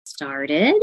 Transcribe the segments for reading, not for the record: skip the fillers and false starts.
Started.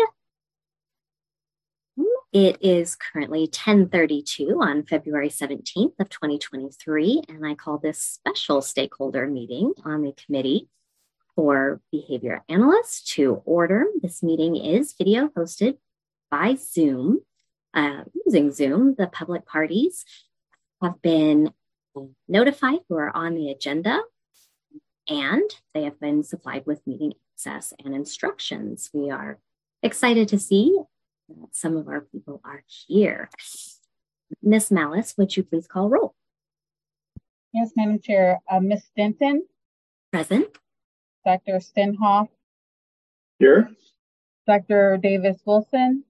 It is currently 10:32 on February 17th of 2023, and I call this special stakeholder meeting on the Committee for Behavior Analysts to order. This meeting is video hosted by Zoom. Using Zoom, the public parties have been notified who are on the agenda, and they have been supplied with meeting access and instructions. We are excited to see that some of our people are here. Ms. Malice, would you please call roll? Yes, Madam Chair. Ms. Denton? Present. Dr. Stenhoff? Here. Dr. Davis-Wilson?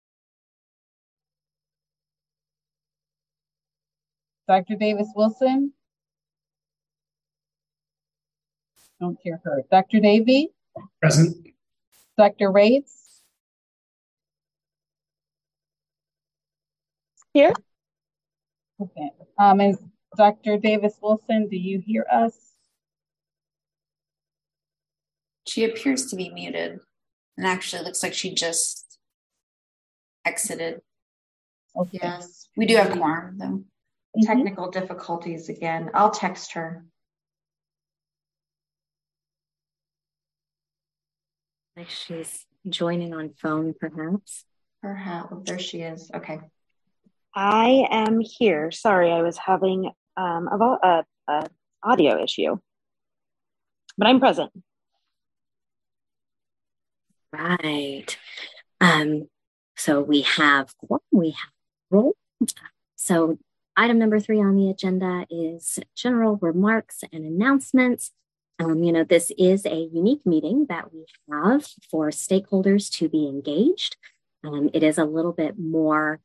Dr. Davis-Wilson? Don't hear her. Dr. Davey? Present. Dr. Rates? Here. Okay. And Dr. Davis-Wilson, do you hear us? She appears to be muted. And actually looks like she just exited. Okay. Yes. We do have quorum though. Technical difficulties again. I'll text her. Like she's joining on phone, perhaps. Perhaps. There she is. Okay. I am here. Sorry, I was having a audio issue, but I'm present. Right. So we have roll. So item number 3 on the agenda is general remarks and announcements. This is a unique meeting that we have for stakeholders to be engaged. It is a little bit more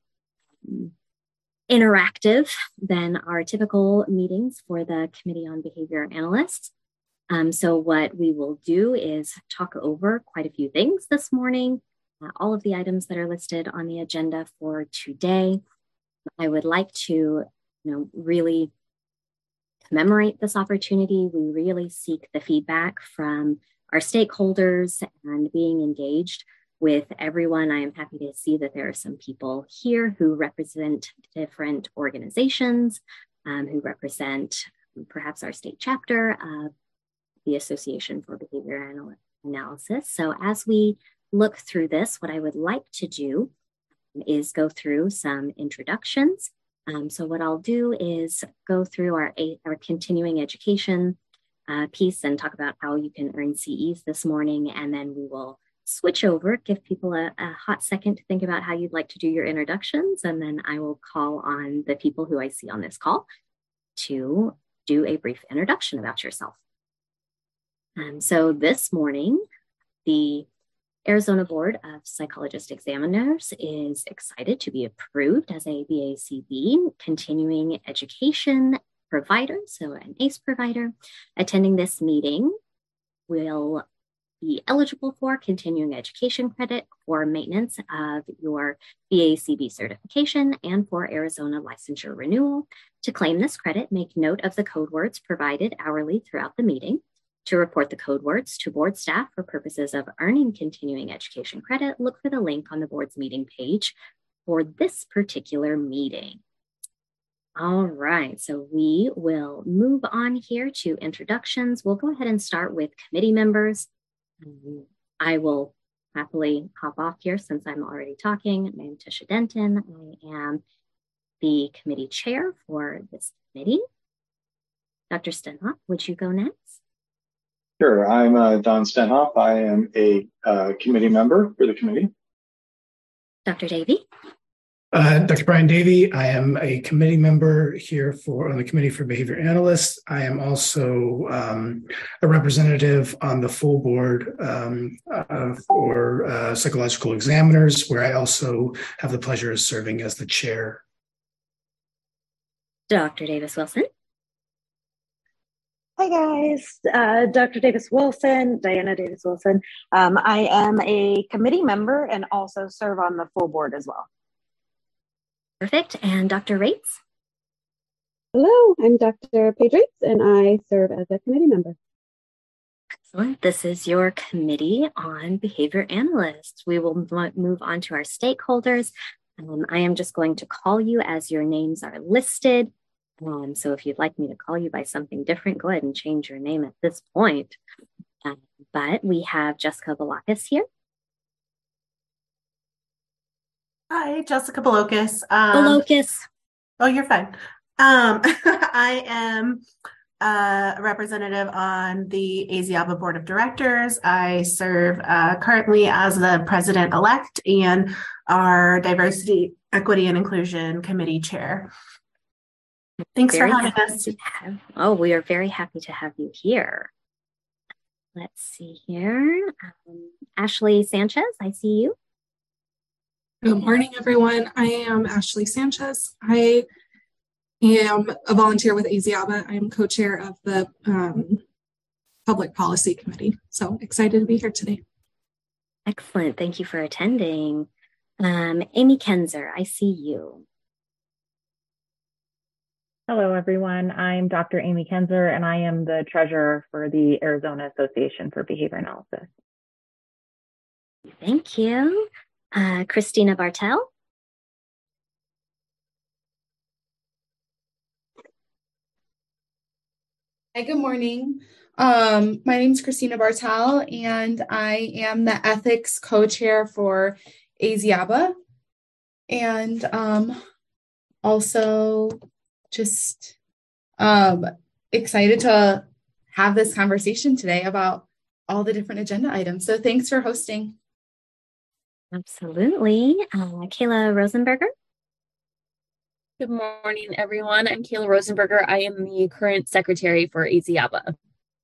interactive than our typical meetings for the Committee on Behavior Analysts. So what we will do is talk over quite a few things this morning, all of the items that are listed on the agenda for today. I would like to, really commemorate this opportunity. We really seek the feedback from our stakeholders and being engaged with everyone. I am happy to see that there are some people here who represent different organizations, who represent perhaps our state chapter of the Association for Behavior Analysis. So as we look through this, what I would like to do is go through some introductions. So what I'll do is go through our continuing education piece and talk about how you can earn CEs this morning, and then we will switch over, give people a hot second to think about how you'd like to do your introductions, and then I will call on the people who I see on this call to do a brief introduction about yourself. So this morning, the Arizona Board of Psychologist Examiners is excited to be approved as a BACB continuing education provider, so an ACE provider. Attending this meeting will be eligible for continuing education credit for maintenance of your BACB certification and for Arizona licensure renewal. To claim this credit, make note of the code words provided hourly throughout the meeting. To report the code words to board staff for purposes of earning continuing education credit, look for the link on the board's meeting page for this particular meeting. All right, so we will move on here to introductions. We'll go ahead and start with committee members. I will happily hop off here since I'm already talking. My name is Tisha Denton. I am the committee chair for this committee. Dr. Stenhoff, would you go next? Sure. I'm Don Stenhoff. I am a committee member for the committee. Dr. Davey? Dr. Brian Davey. I am a committee member here on the Committee for Behavior Analysts. I am also a representative on the full board for psychological examiners, where I also have the pleasure of serving as the chair. Dr. Davis-Wilson? Hi guys, Dr. Davis-Wilson, Diana Davis-Wilson. I am a committee member and also serve on the full board as well. Perfect. And Dr. Rates? Hello, I'm Dr. Paige Rates, and I serve as a committee member. Excellent. This is your committee on behavior analysts. We will move on to our stakeholders. I am just going to call you as your names are listed. So if you'd like me to call you by something different, go ahead and change your name at this point. But we have Jessica Balakis here. Hi, Jessica Balakis. Balakis. Oh, you're fine. I am a representative on the ASIABA Board of Directors. I serve currently as the president-elect and our Diversity, Equity, and Inclusion Committee Chair. Thanks for having us. We are very happy to have you here. Let's see here. Ashley Sanchez, I see you. Good morning, everyone. I am Ashley Sanchez. I am a volunteer with ASIABA. I am co-chair of the Public Policy Committee. So excited to be here today. Excellent. Thank you for attending. Amy Kenzer, I see you. Hello, everyone. I'm Dr. Amy Kenzer, and I am the treasurer for the Arizona Association for Behavior Analysis. Thank you. Christina Bartel. Hi, good morning. My name is Christina Bartel, and I am the ethics co-chair for ASIABA. And also just excited to have this conversation today about all the different agenda items. So thanks for hosting. Absolutely. Kayla Rosenberger. Good morning, everyone. I'm Kayla Rosenberger. I am the current secretary for ASIABA.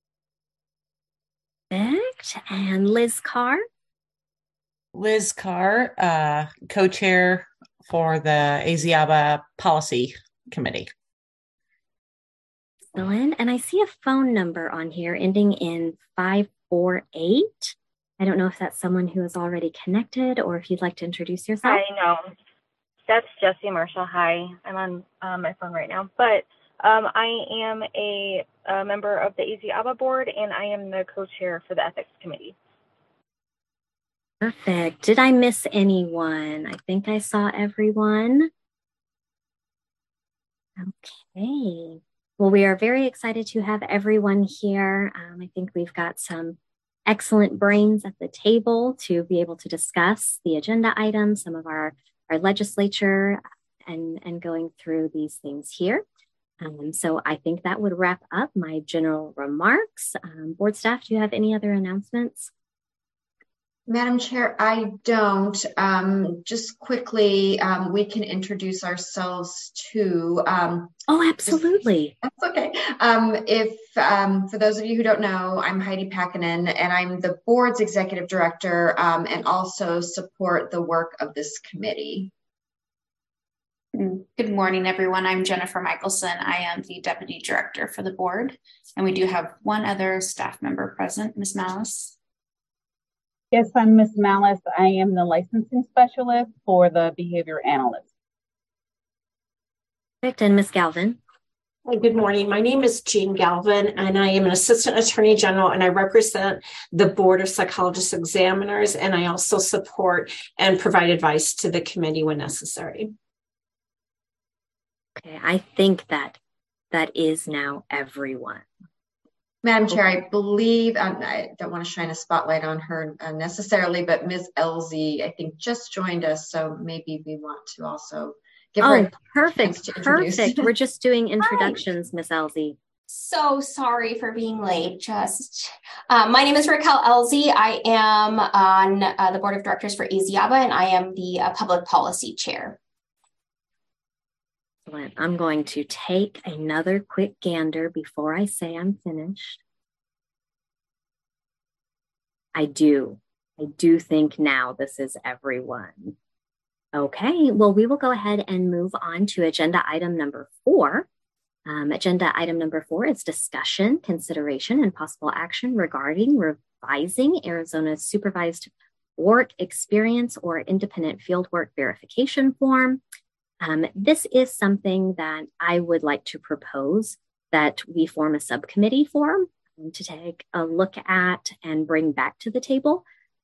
Perfect. And Liz Carr. Liz Carr, co-chair for the ASIABA Policy Committee. Excellent. And I see a phone number on here ending in 548. I don't know if that's someone who is already connected or if you'd like to introduce yourself. Hi, no, that's Jessie Marshall. Hi, I'm on my phone right now. But I am a member of the ASIABA board, and I am the co-chair for the ethics committee. Perfect. Did I miss anyone? I think I saw everyone. Okay. Well, we are very excited to have everyone here. I think we've got some excellent brains at the table to be able to discuss the agenda items, some of our legislature, and going through these things here. So I think that would wrap up my general remarks. Board staff, do you have any other announcements? Madam Chair, I don't. Just quickly, we can introduce ourselves too. Absolutely. That's okay. For those of you who don't know, I'm Heidi Pakkanen, and I'm the board's executive director and also support the work of this committee. Good morning, everyone. I'm Jennifer Michelson. I am the deputy director for the board, and we do have one other staff member present, Ms. Malice. Yes, I'm Ms. Malice. I am the licensing specialist for the behavior analyst. Perfect. And Ms. Galvin. Hi, good morning. My name is Jean Galvin, and I am an assistant attorney general, and I represent the Board of Psychologists Examiners, and I also support and provide advice to the committee when necessary. Okay, I think that is now everyone. Madam Chair, I believe, I don't want to shine a spotlight on her necessarily, but Ms. Elsie, I think, just joined us, so maybe we want to also give her a perfect. To introduce. Perfect. We're just doing introductions, Ms. Elsie. So sorry for being late. My name is Raquel Elsie. I am on the board of directors for ASIABA, and I am the public policy chair. I'm going to take another quick gander before I say I'm finished. I do think now this is everyone. Okay, well, we will go ahead and move on to agenda item number 4. Agenda item number 4 is discussion, consideration, and possible action regarding revising Arizona's supervised work experience or independent fieldwork verification form. This is something that I would like to propose that we form a subcommittee for. to take a look at and bring back to the table.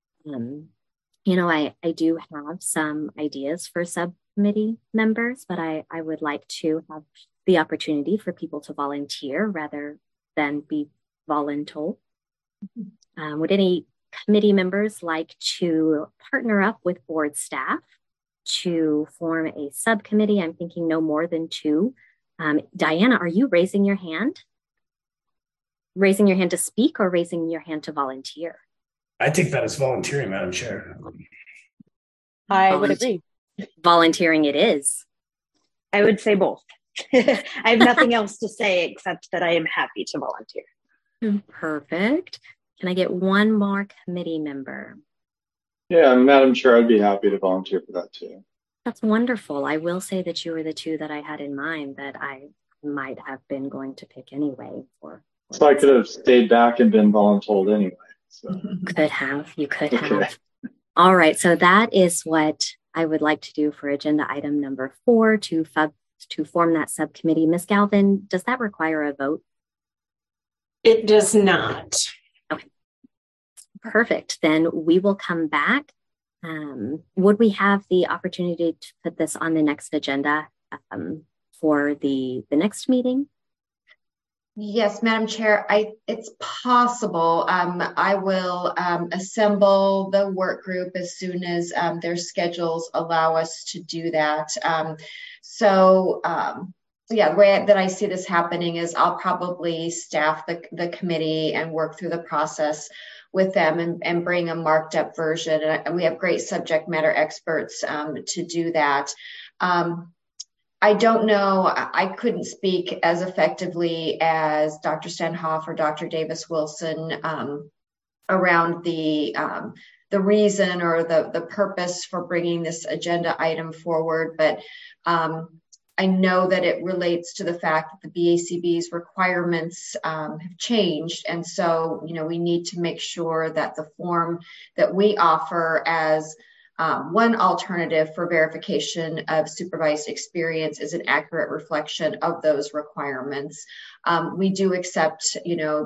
I do have some ideas for subcommittee members, but I would like to have the opportunity for people to volunteer rather than be voluntold. Would any committee members like to partner up with board staff to form a subcommittee? I'm thinking no more than 2. Diana, are you raising your hand? Raising your hand to speak or raising your hand to volunteer? I take that as volunteering, Madam Chair. I would agree. Volunteering it is. I would say both. I have nothing else to say except that I am happy to volunteer. Perfect. Can I get one more committee member? Yeah, Madam Chair, I'd be happy to volunteer for that too. That's wonderful. I will say that you were the 2 that I had in mind that I might have been going to pick anyway. So I could have stayed back and been voluntold anyway. So. You could have. All right. So that is what I would like to do for agenda item number 4 to form that subcommittee. Ms. Galvin, does that require a vote? It does not. Okay. Perfect. Then we will come back. Would we have the opportunity to put this on the next agenda for the next meeting? Yes, Madam Chair, it's possible. I will assemble the work group as soon as their schedules allow us to do that. The way that I see this happening is I'll probably staff the committee and work through the process with them and bring a marked up version. And we have great subject matter experts to do that. I don't know, I couldn't speak as effectively as Dr. Stenhoff or Dr. Davis-Wilson around the reason or the purpose for bringing this agenda item forward, but I know that it relates to the fact that the BACB's requirements have changed. And so, we need to make sure that the form that we offer as one alternative for verification of supervised experience is an accurate reflection of those requirements. We do accept,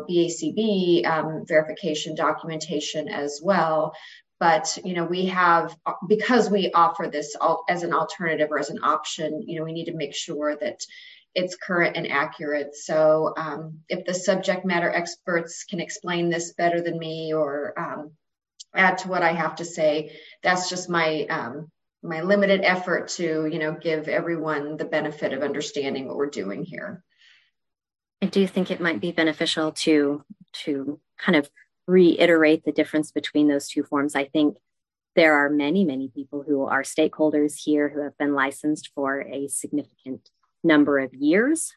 BACB verification documentation as well. But, we have, because we offer this as an alternative or as an option, we need to make sure that it's current and accurate. So if the subject matter experts can explain this better than me or add to what I have to say, that's just my my limited effort to, give everyone the benefit of understanding what we're doing here. I do think it might be beneficial to kind of reiterate the difference between those 2 forms. I think there are many, many people who are stakeholders here who have been licensed for a significant number of years.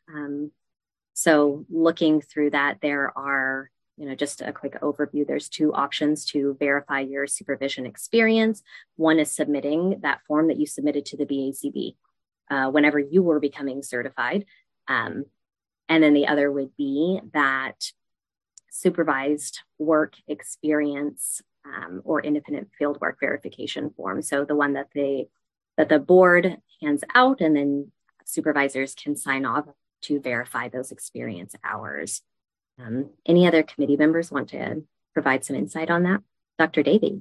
So looking through that, there are, just a quick overview, there's 2 options to verify your supervision experience. One is submitting that form that you submitted to the BACB whenever you were becoming certified. And then the other would be that supervised work experience or independent fieldwork verification form. So the one that the board hands out and then supervisors can sign off to verify those experience hours. Any other committee members want to provide some insight on that? Dr. Davey,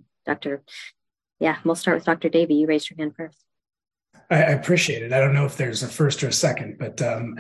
we'll start with Dr. Davey. You raised your hand first. I appreciate it. I don't know if there's a first or a second, but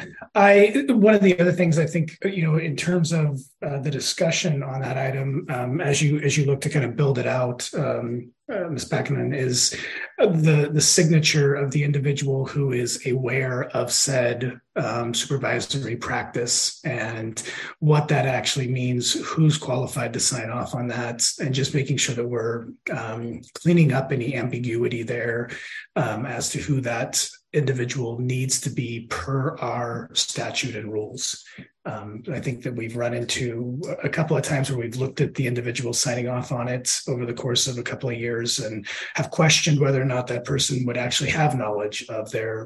one of the other things I think, in terms of the discussion on that item, as you look to kind of build it out, Ms. Backerman, is the signature of the individual who is aware of said supervisory practice and what that actually means, who's qualified to sign off on that, and just making sure that we're cleaning up any ambiguity there as to who that individual needs to be per our statute and rules. I think that we've run into a couple of times where we've looked at the individual signing off on it over the course of a couple of years and have questioned whether or not that person would actually have knowledge of their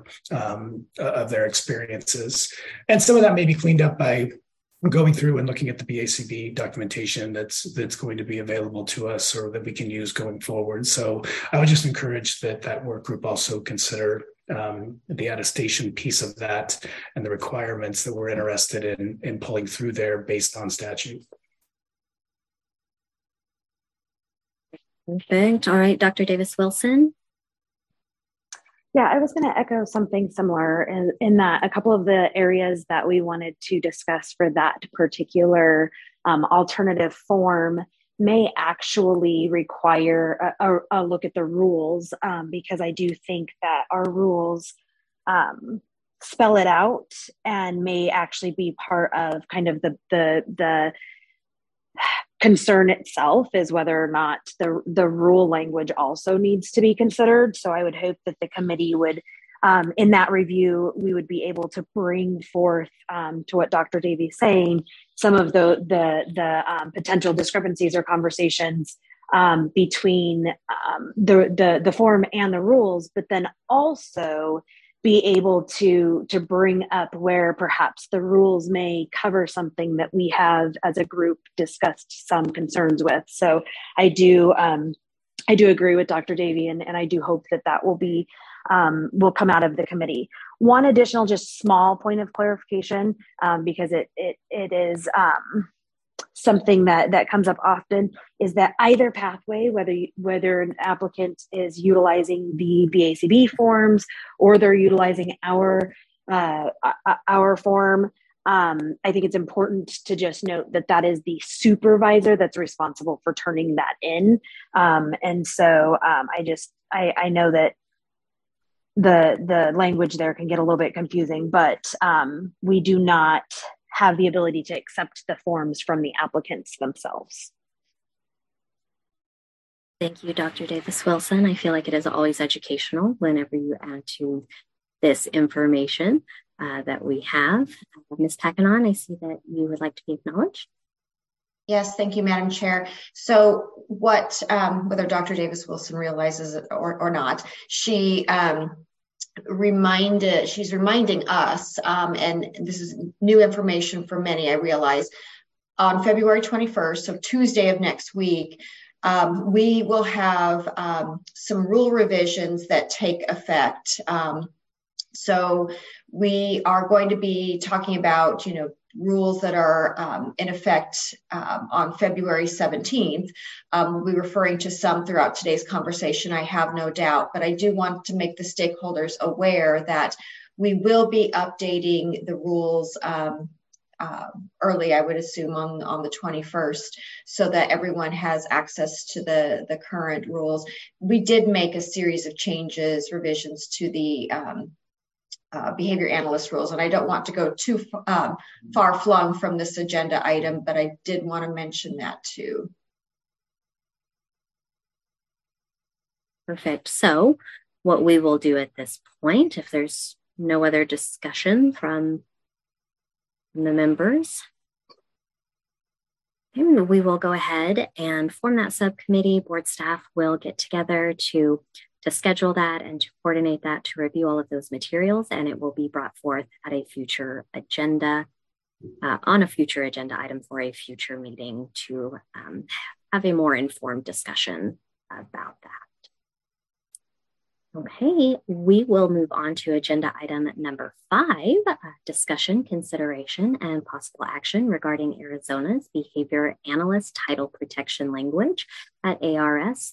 experiences. And some of that may be cleaned up by going through and looking at the BACB documentation that's going to be available to us or that we can use going forward. So I would just encourage that work group also consider the attestation piece of that and the requirements that we're interested in pulling through there based on statute. Perfect. All right, Dr. Davis-Wilson. Yeah, I was going to echo something similar in that a couple of the areas that we wanted to discuss for that particular alternative form may actually require a look at the rules, because I do think that our rules spell it out and may actually be part of kind of the concern itself is whether or not the rule language also needs to be considered. So I would hope that the committee would, in that review, we would be able to bring forth to what Dr. Davey is saying, some of the potential discrepancies or conversations between the form and the rules, but then also be able to bring up where perhaps the rules may cover something that we have as a group discussed some concerns with. So I do agree with Dr. Davey, and I do hope that will come out of the committee. One additional just small point of clarification, because it is something that comes up often, is that either pathway, whether an applicant is utilizing the BACB forms or they're utilizing our form, I think it's important to just note that is the supervisor that's responsible for turning that in. And so I know that the language there can get a little bit confusing, but we do not have the ability to accept the forms from the applicants themselves. Thank you, Dr. Davis-Wilson. I feel like it is always educational whenever you add to this information that we have. Ms. Packanon, I see that you would like to be acknowledged. Yes, thank you, Madam Chair. So what, whether Dr. Davis-Wilson realizes it or not, she's reminding us, and this is new information for many, I realize, on February 21st, so Tuesday of next week, we will have some rule revisions that take effect. So we are going to be talking about, rules that are in effect on February 17th. We'll be referring to some throughout today's conversation, I have no doubt, but I do want to make the stakeholders aware that we will be updating the rules early, I would assume, on the 21st, so that everyone has access to the current rules. We did make a series of changes, revisions to the behavior analyst rules, and I don't want to go too far flung from this agenda item, but I did want to mention that too. Perfect. So what we will do at this point, if there's no other discussion from the members, we will go ahead and form that subcommittee. Board staff will get together to schedule that and to coordinate that, to review all of those materials, and it will be brought forth at a future agenda, on a future agenda item for a future meeting to have a more informed discussion about that. Okay, we will move on to agenda item number 5, discussion, consideration, and possible action regarding Arizona's behavior analyst title protection language at ARS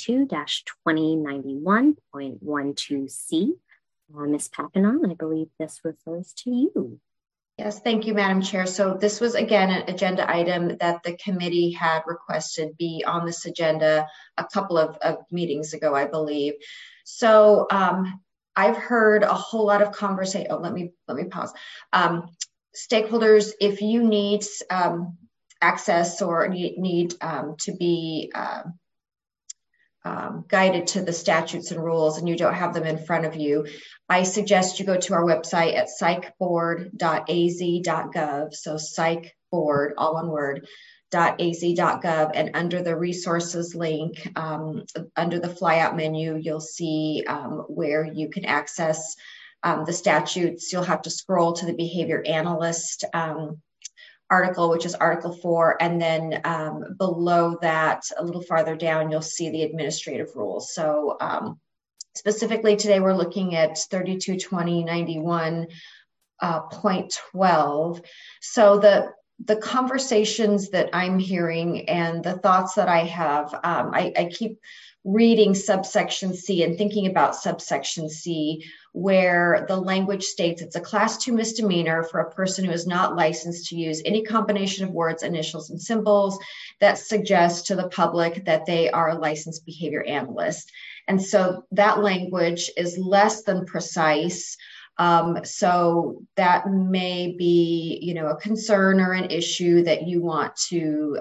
32-2091.12C. Ms. Packanon, I believe this refers to you. Yes, thank you, Madam Chair. So this was, again, an agenda item that the committee had requested be on this agenda a couple of meetings ago, I believe. So I've heard a whole lot of conversation. Oh, let me pause. Stakeholders, if you need access or need to be guided to the statutes and rules and you don't have them in front of you, I suggest you go to our website at psychboard.az.gov. So psychboard, all one word, .az.gov, and under the resources link, under the flyout menu, you'll see where you can access the statutes. You'll have to scroll to the behavior analyst article, which is Article 4, and then below that, a little farther down, you'll see the administrative rules. So specifically today, we're looking at 32-2091.12. So the conversations that I'm hearing and the thoughts that I have, I keep reading subsection C and thinking about subsection C, where the language states it's a class 2 misdemeanor for a person who is not licensed to use any combination of words, initials, and symbols that suggest to the public that they are a licensed behavior analyst. And so that language is less than precise. So that may be, a concern or an issue that you want to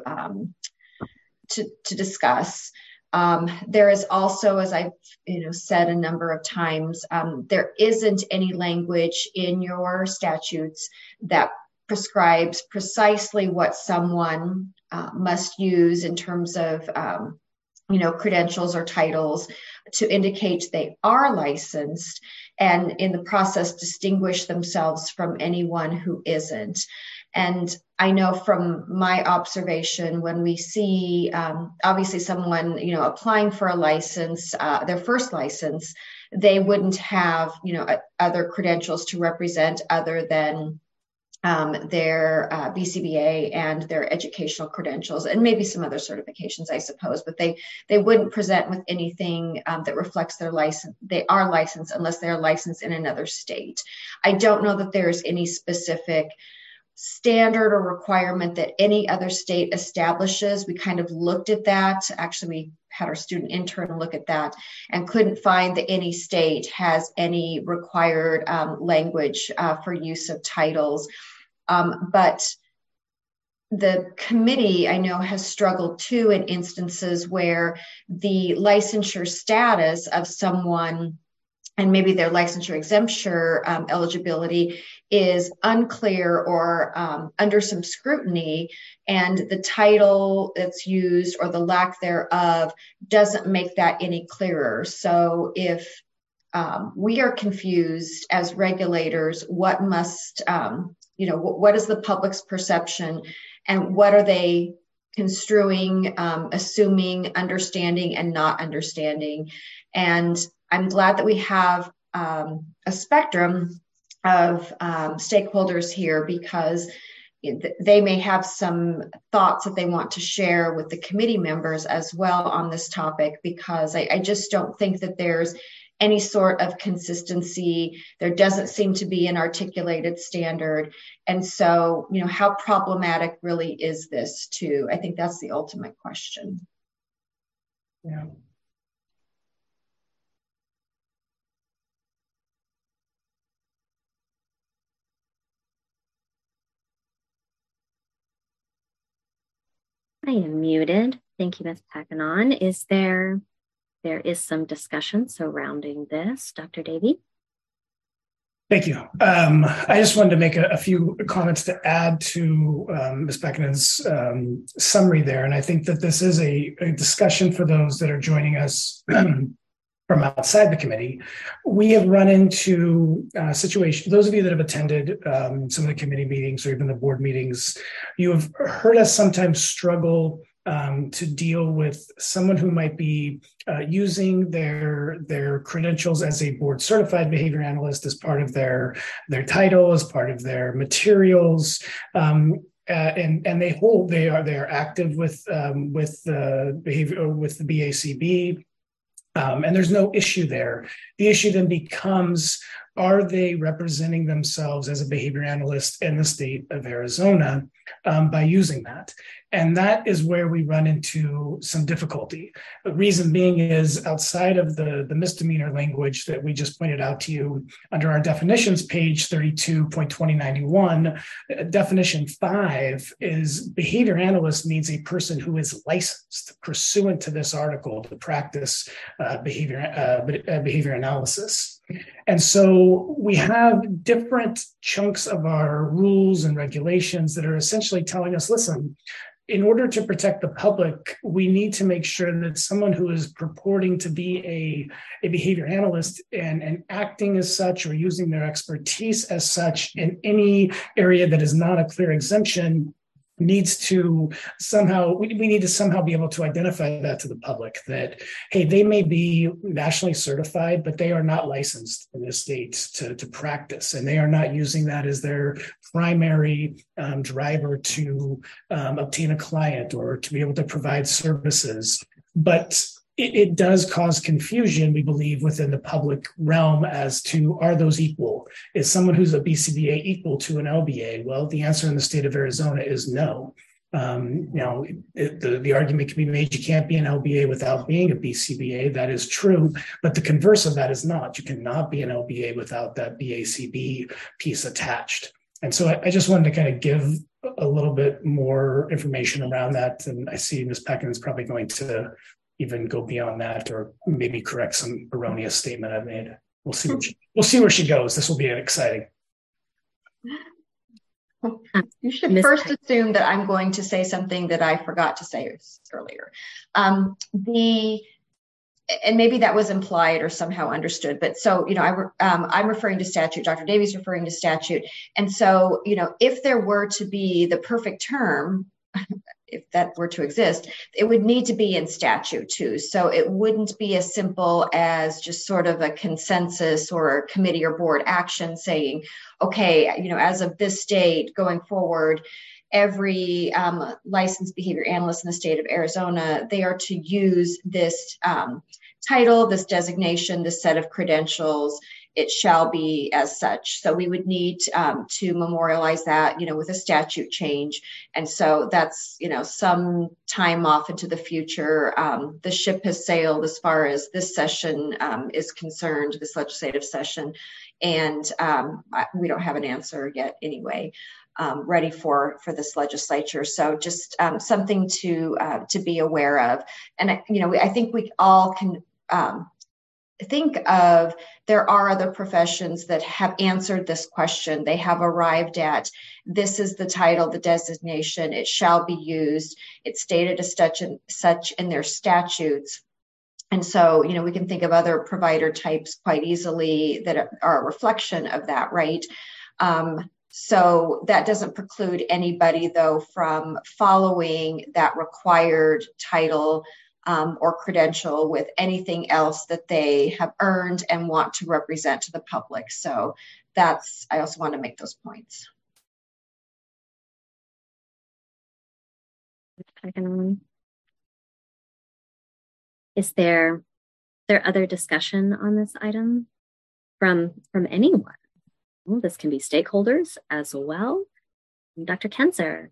discuss. There is also, as I've said a number of times, there isn't any language in your statutes that prescribes precisely what someone must use in terms of credentials or titles to indicate they are licensed, and in the process distinguish themselves from anyone who isn't. And I know from my observation, when we see obviously someone applying for a license, their first license, they wouldn't have other credentials to represent other than their BCBA and their educational credentials, and maybe some other certifications, I suppose, but they wouldn't present with anything that reflects their license. They are licensed unless they are licensed in another state. I don't know that there's any specific standard or requirement that any other state establishes. We kind of looked at that. Actually, we had our student intern look at that and couldn't find that any state has any required language for use of titles. But the committee, I know, has struggled too in instances where the licensure status of someone and maybe their licensure exemption eligibility is unclear or under some scrutiny, and the title that's used or the lack thereof doesn't make that any clearer. So if we are confused as regulators, what must, what is the public's perception, and what are they construing, assuming, understanding, and not understanding? And I'm glad that we have a spectrum of stakeholders here, because they may have some thoughts that they want to share with the committee members as well on this topic, because I just don't think that there's any sort of consistency. There doesn't seem to be an articulated standard. And so, how problematic really is this too? I think that's the ultimate question. Yeah. I am muted. Thank you, Ms. Packanon. There is some discussion surrounding this. Dr. Davey? Thank you. I just wanted to make a few comments to add to Ms. Packanon's summary there. And I think that this is a discussion for those that are joining us from outside the committee. We have run into situations, those of you that have attended some of the committee meetings or even the board meetings, you have heard us sometimes struggle to deal with someone who might be using their credentials as a board certified behavior analyst as part of their title, as part of their materials. And they are active with the behavior, with the BACB. And there's no issue there. The issue then becomes, are they representing themselves as a behavior analyst in the state of Arizona by using that? And that is where we run into some difficulty. The reason being is, outside of the misdemeanor language that we just pointed out to you under our definitions, page 32.2091, definition 5 is behavior analyst means a person who is licensed pursuant to this article to practice behavior analysis. And so we have different chunks of our rules and regulations that are essentially telling us, listen, in order to protect the public, we need to make sure that someone who is purporting to be a behavior analyst and acting as such or using their expertise as such in any area that is not a clear exemption needs to somehow, we need to somehow be able to identify that to the public that, hey, they may be nationally certified, but they are not licensed in this state to practice. And they are not using that as their primary driver to obtain a client or to be able to provide services. But it does cause confusion, we believe, within the public realm as to, are those equal? Is someone who's a BCBA equal to an LBA? Well, the answer in the state of Arizona is no. The argument can be made you can't be an LBA without being a BCBA. That is true, but the converse of that is not. You cannot be an LBA without that BACB piece attached. And so I just wanted to kind of give a little bit more information around that. And I see Ms. Peckin is probably going to even go beyond that, or maybe correct some erroneous statement I've made. We'll see where she goes. This will be exciting. You should first assume that I'm going to say something that I forgot to say earlier. And maybe that was implied or somehow understood, but so, I'm referring to statute, Dr. Davies referring to statute. And so, if there were to be the perfect term, if that were to exist, it would need to be in statute too. So it wouldn't be as simple as just sort of a consensus or a committee or board action saying, okay, as of this date going forward, every licensed behavior analyst in the state of Arizona, they are to use this title, this designation, this set of credentials. It shall be as such. So we would need to memorialize that, with a statute change. And so that's, some time off into the future. The ship has sailed as far as this session is concerned, this legislative session. And we don't have an answer yet anyway, ready for this legislature. So just something to be aware of. And, I think we all can think of, there are other professions that have answered this question. They have arrived at, this is the title, the designation, it shall be used. It's stated as such in their statutes. And so, we can think of other provider types quite easily that are a reflection of that, right? So that doesn't preclude anybody, though, from following that required title or credential with anything else that they have earned and want to represent to the public. So I also want to make those points. Is there other discussion on this item from anyone? Well, this can be stakeholders as well. Dr. Kenzer.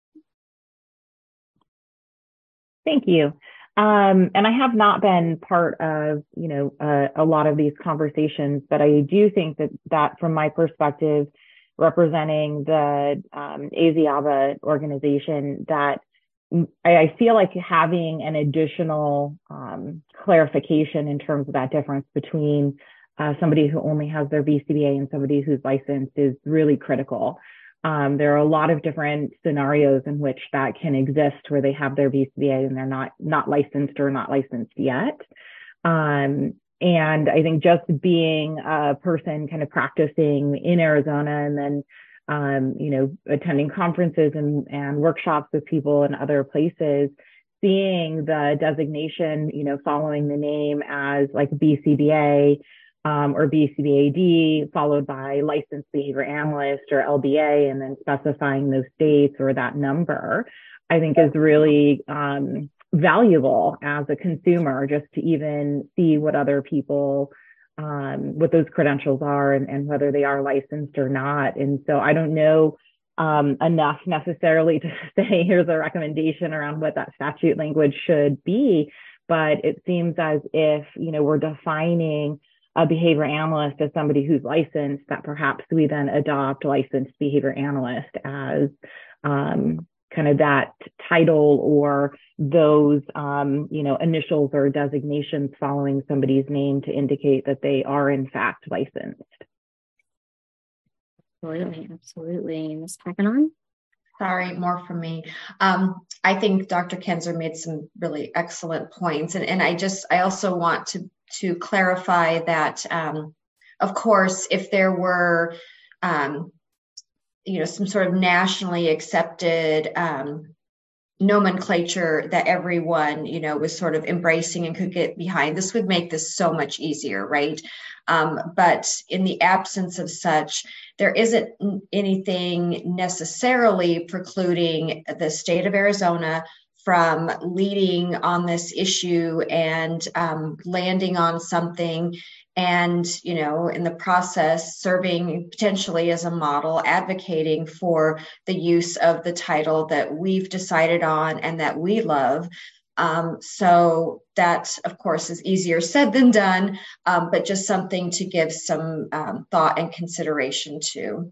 Thank you. And I have not been part of, a lot of these conversations, but I do think that from my perspective, representing the AZABA organization, that I feel like having an additional clarification in terms of that difference between somebody who only has their BCBA and somebody who's licensed is really critical. There are a lot of different scenarios in which that can exist where they have their BCBA and they're not licensed or not licensed yet. And I think just being a person kind of practicing in Arizona and then, attending conferences and workshops with people in other places, seeing the designation, following the name as like BCBA, or BCBAD, followed by licensed behavior analyst or LBA, and then specifying those states or that number, I think is really valuable as a consumer, just to even see what other people, what those credentials are and whether they are licensed or not. And so I don't know enough necessarily to say here's a recommendation around what that statute language should be, but it seems as if, we're defining a behavior analyst as somebody who's licensed, that perhaps we then adopt licensed behavior analyst as kind of that title or those, initials or designations following somebody's name to indicate that they are in fact licensed. Absolutely. Ms. Peckin. Sorry, more from me. I think Dr. Kenzer made some really excellent points. And I also want to clarify that, of course, if there were some sort of nationally accepted nomenclature that everyone, was sort of embracing and could get behind. This would make this so much easier, right? But in the absence of such, there isn't anything necessarily precluding the state of Arizona from leading on this issue and landing on something, and in the process serving potentially as a model, advocating for the use of the title that we've decided on and that we love. So that, of course, is easier said than done, but just something to give some thought and consideration to.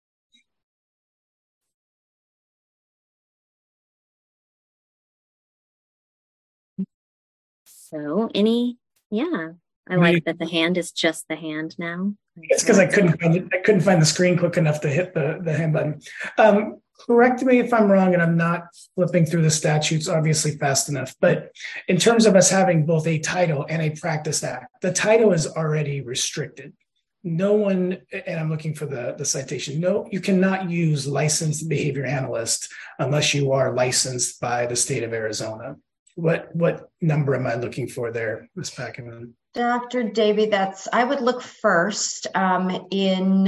So I like that the hand is just the hand now. It's because I couldn't find the screen quick enough to hit the hand button. Correct me if I'm wrong, and I'm not flipping through the statutes obviously fast enough, but in terms of us having both a title and a practice act, the title is already restricted. No one, and I'm looking for the citation, no, you cannot use licensed behavior analyst unless you are licensed by the state of Arizona. What number am I looking for there, Ms. Packerman? Dr. Davey, I would look first in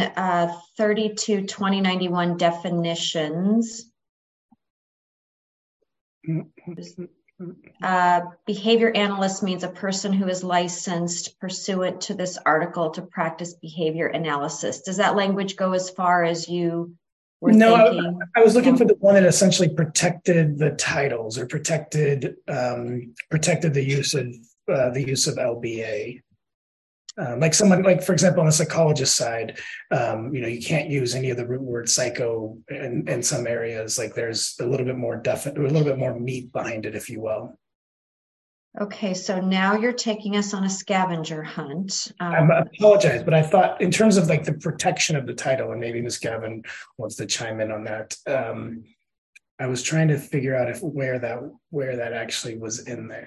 32-2091 definitions. Behavior analyst means a person who is licensed pursuant to this article to practice behavior analysis. Does that language go as far as you were thinking? I was looking for the one that essentially protected the titles or protected the use of LBA. For example, on the psychologist side, you can't use any of the root word psycho in some areas. Like there's a little bit more a little bit more meat behind it, if you will. Okay, so now you're taking us on a scavenger hunt. I apologize, but I thought in terms of like the protection of the title, and maybe Ms. Gavin wants to chime in on that. I was trying to figure out where that actually was in there.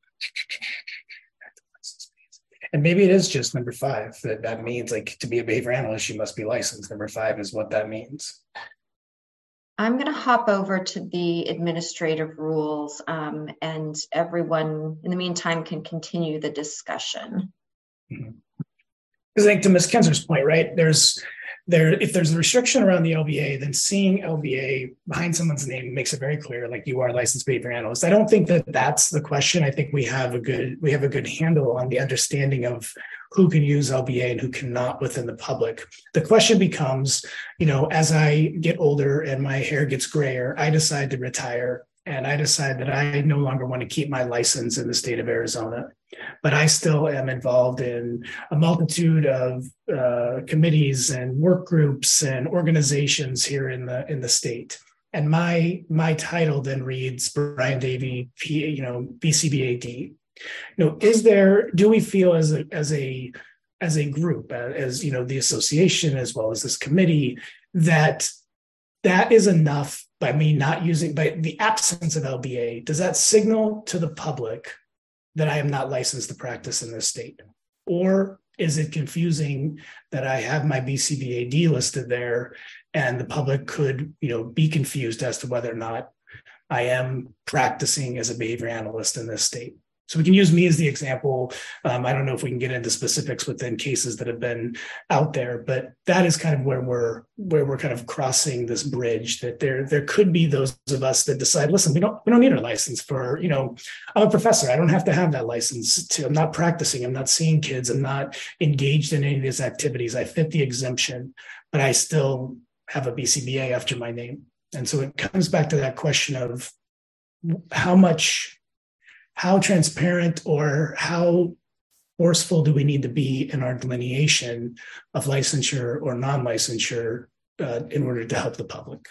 And maybe it is just number 5. That means like to be a behavior analyst, you must be licensed. Number 5 is what that means. I'm going to hop over to the administrative rules, and everyone in the meantime can continue the discussion. Because I think to Ms. Kinzer's point, right, if there's a restriction around the LBA, then seeing LBA behind someone's name makes it very clear, like you are a licensed behavior analyst. I don't think that that's the question. I think we have a good handle on the understanding of who can use LBA and who cannot within the public. The question becomes, as I get older and my hair gets grayer, I decide to retire and I decide that I no longer want to keep my license in the state of Arizona, but I still am involved in a multitude of committees and work groups and organizations here in the state. And my title then reads Brian Davey, BCBAD. Do we feel as a group, as the association as well as this committee, that is enough by me not using, by the absence of LBA? Does that signal to the public that I am not licensed to practice in this state? Or is it confusing that I have my BCBAD listed there and the public could, be confused as to whether or not I am practicing as a behavior analyst in this state? So we can use me as the example. I don't know if we can get into specifics within cases that have been out there, but that is kind of where we're kind of crossing this bridge, that there could be those of us that decide, listen, we don't need a license for, I'm a professor. I don't have to have that license I'm not practicing. I'm not seeing kids. I'm not engaged in any of these activities. I fit the exemption, but I still have a BCBA after my name. And so it comes back to that question of how transparent or how forceful do we need to be in our delineation of licensure or non-licensure in order to help the public?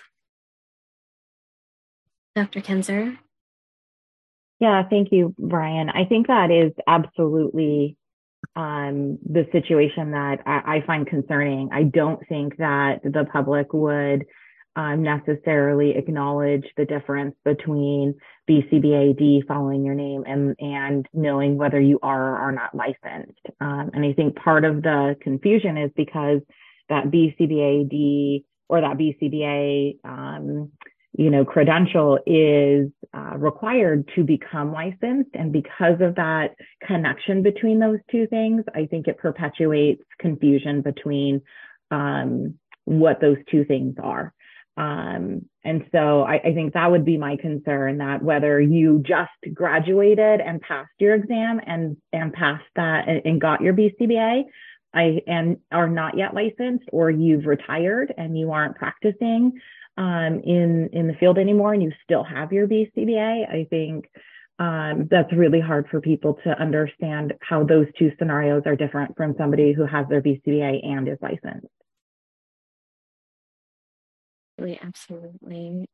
Dr. Kinzer? Yeah, thank you, Brian. I think that is absolutely the situation that I find concerning. I don't think that the public would necessarily acknowledge the difference between BCBAD, following your name, and knowing whether you are or are not licensed. And I think part of the confusion is because that BCBAD or that BCBA, credential is required to become licensed. And because of that connection between those two things, I think it perpetuates confusion between what those two things are. And so I think that would be my concern, that whether you just graduated and passed your exam and passed that and got your BCBA and are not yet licensed, or you've retired and you aren't practicing in the field anymore and you still have your BCBA, I think that's really hard for people to understand how those two scenarios are different from somebody who has their BCBA and is licensed. Absolutely.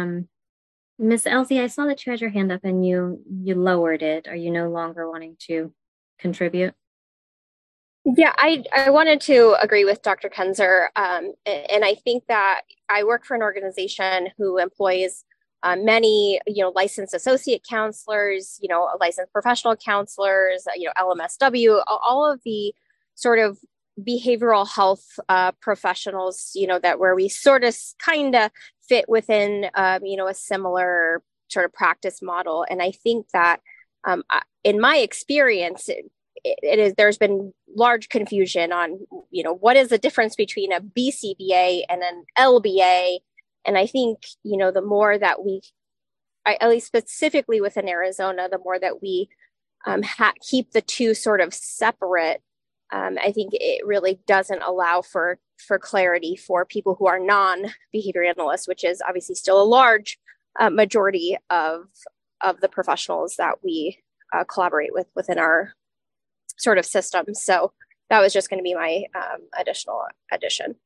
Miss Elsie, I saw that you had your hand up and you lowered it. Are you no longer wanting to contribute? Yeah, I wanted to agree with Dr. Kenzer. And I think that I work for an organization who employs many, licensed associate counselors, licensed professional counselors, LMSW, all of the sort of behavioral health professionals, that where we sort of kind of fit within, a similar sort of practice model. And I think that in my experience, there's been large confusion on, what is the difference between a BCBA and an LBA. And I think, the more that at least specifically within Arizona, the more that we keep the two sort of separate, I think it really doesn't allow for clarity for people who are non-behavior analysts, which is obviously still a large majority of the professionals that we collaborate with within our sort of system. So that was just going to be my additional addition.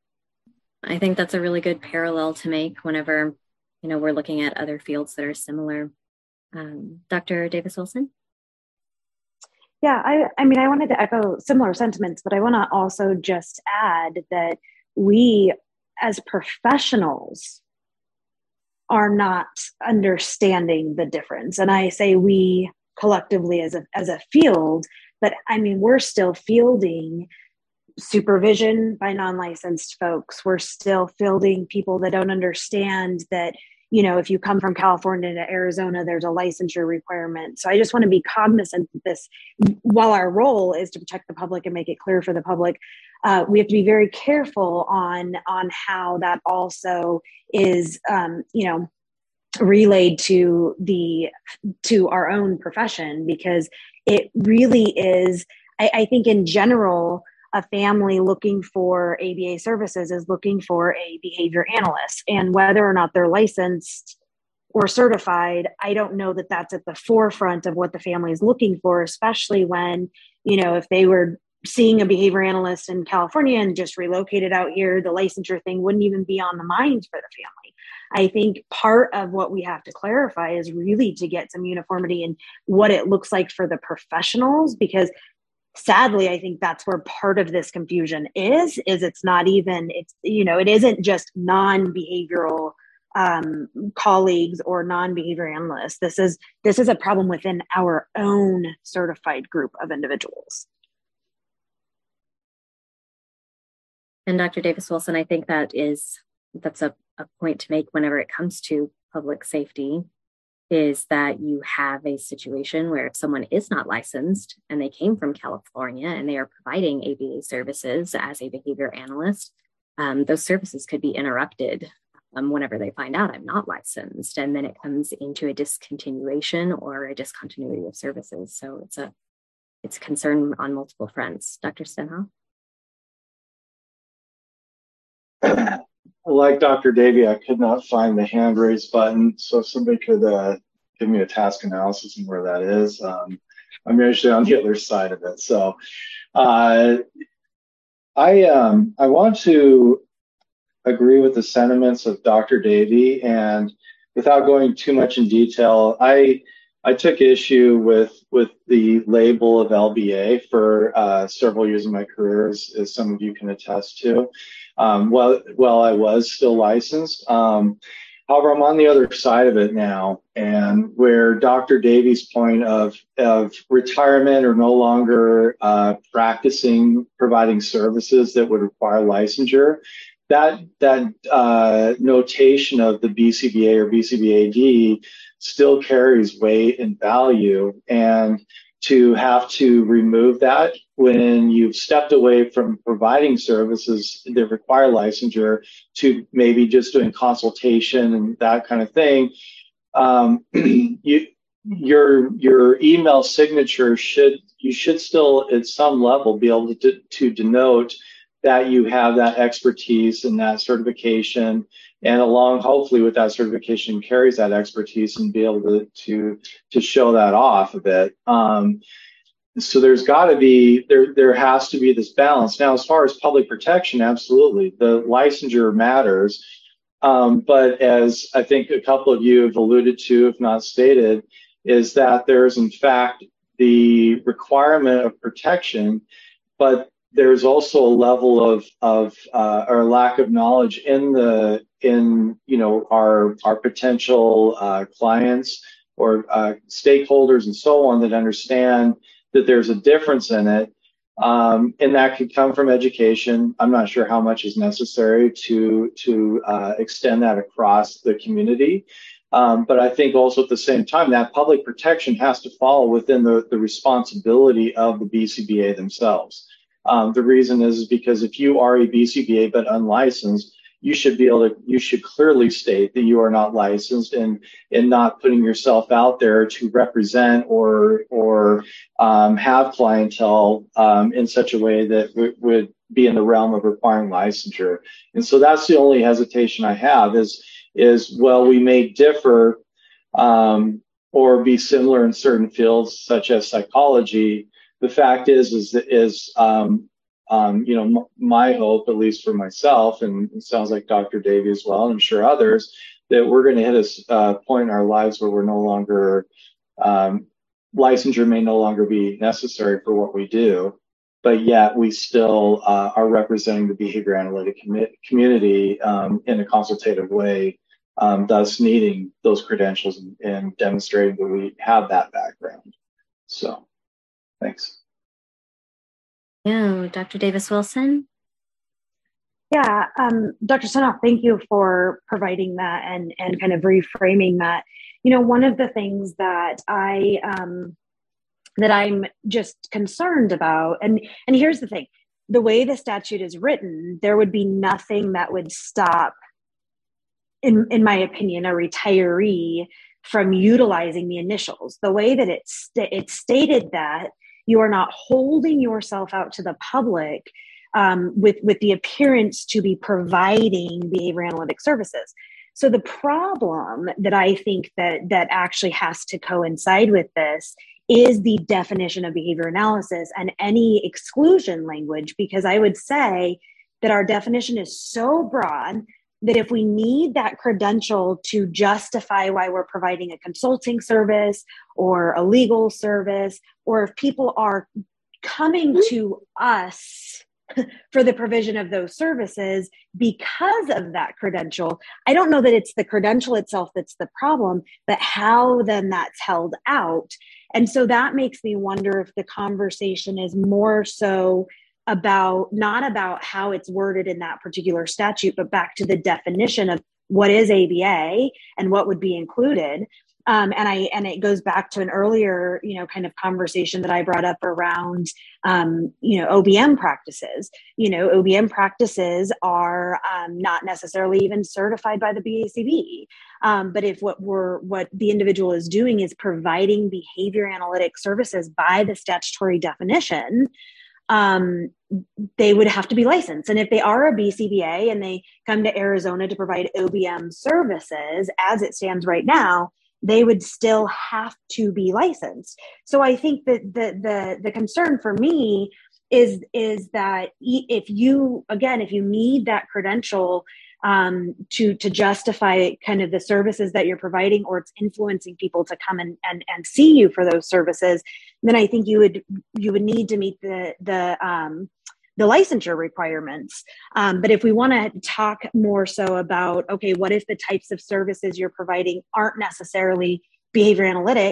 I think that's a really good parallel to make whenever, we're looking at other fields that are similar. Dr. Davis-Wilson? Yeah, I mean, I wanted to echo similar sentiments, but I want to also just add that we as professionals are not understanding the difference. And I say we collectively as a field, but I mean, we're still fielding supervision by non-licensed folks. We're still fielding people that don't understand that, if you come from California to Arizona, there's a licensure requirement. So I just want to be cognizant of this. While our role is to protect the public and make it clear for the public, we have to be very careful on how that also is, relayed to our own profession, because it really is, I think in general, a family looking for ABA services is looking for a behavior analyst, and whether or not they're licensed or certified, I don't know that that's at the forefront of what the family is looking for, especially when, if they were seeing a behavior analyst in California and just relocated out here, the licensure thing wouldn't even be on the mind for the family. I think part of what we have to clarify is really to get some uniformity in what it looks like for the professionals, because sadly, I think that's where part of this confusion is it's not even, it isn't just non-behavioral colleagues or non-behavior analysts. This is a problem within our own certified group of individuals. And Dr. Davis-Wilson, I think that's a point to make whenever it comes to public safety, is that you have a situation where if someone is not licensed and they came from California and they are providing ABA services as a behavior analyst, those services could be interrupted whenever they find out I'm not licensed. And then it comes into a discontinuation or a discontinuity of services. So it's a concern on multiple fronts. Dr. Stenhoff? Like Dr. Davey, I could not find the hand raise button. So if somebody could give me a task analysis and where that is, I'm usually on the other side of it. So I want to agree with the sentiments of Dr. Davey, and without going too much in detail, I took issue with the label of LBA for several years of my career, as some of you can attest to. While I was still licensed. However, I'm on the other side of it now, and where Dr. Davey's point of retirement or no longer providing services that would require licensure, that notation of the BCBA or BCBAD still carries weight and value, and to have to remove that when you've stepped away from providing services that require licensure to maybe just doing consultation and that kind of thing, your email signature should still at some level be able to denote that you have that expertise and that certification, and along hopefully with that certification carries that expertise and be able to show that off a bit. So there's got to be, there has to be this balance. Now, as far as public protection, absolutely, the licensure matters. But as I think a couple of you have alluded to, if not stated, is that there's in fact the requirement of protection, but there's also a level of or lack of knowledge in our potential clients or stakeholders and so on that understand that there's a difference in it, and that could come from education. I'm not sure how much is necessary to extend that across the community. But I think also at the same time, that public protection has to fall within the responsibility of the BCBA themselves. The reason is because if you are a BCBA but unlicensed, you should clearly state that you are not licensed and not putting yourself out there to represent or have clientele in such a way that would be in the realm of requiring licensure. And so that's the only hesitation I have is well, we may differ or be similar in certain fields such as psychology. The fact is my hope, at least for myself, and it sounds like Dr. Davey as well, and I'm sure others, that we're going to hit a point in our lives where we're no longer, licensure may no longer be necessary for what we do, but yet we still are representing the behavior analytic community in a consultative way, thus needing those credentials and demonstrating that we have that background. So, thanks. Yeah, Dr. Davis-Wilson. Yeah, Dr. Sunoff, thank you for providing that and kind of reframing that. You know, one of the things that I'm just concerned about, and here's the thing, the way the statute is written, there would be nothing that would stop, in my opinion, a retiree from utilizing the initials. The way that it's stated that you are not holding yourself out to the public with the appearance to be providing behavior analytic services. So the problem that I think that actually has to coincide with this is the definition of behavior analysis and any exclusion language, because I would say that our definition is so broad that if we need that credential to justify why we're providing a consulting service or a legal service, or if people are coming to us for the provision of those services because of that credential, I don't know that it's the credential itself that's the problem, but how then that's held out. And so that makes me wonder if the conversation is more so not about how it's worded in that particular statute, but back to the definition of what is ABA and what would be included. And it goes back to an earlier, kind of conversation that I brought up around, OBM practices. OBM practices are not necessarily even certified by the BACB. But if what the individual is doing is providing behavior analytic services by the statutory definition, they would have to be licensed. And if they are a BCBA and they come to Arizona to provide OBM services, as it stands right now, they would still have to be licensed. So I think that the concern for me is that if you need that credential to justify kind of the services that you're providing, or it's influencing people to come and see you for those services, then I think you would need to meet the licensure requirements. But if we want to talk more so about, okay, what if the types of services you're providing aren't necessarily behavior analytic,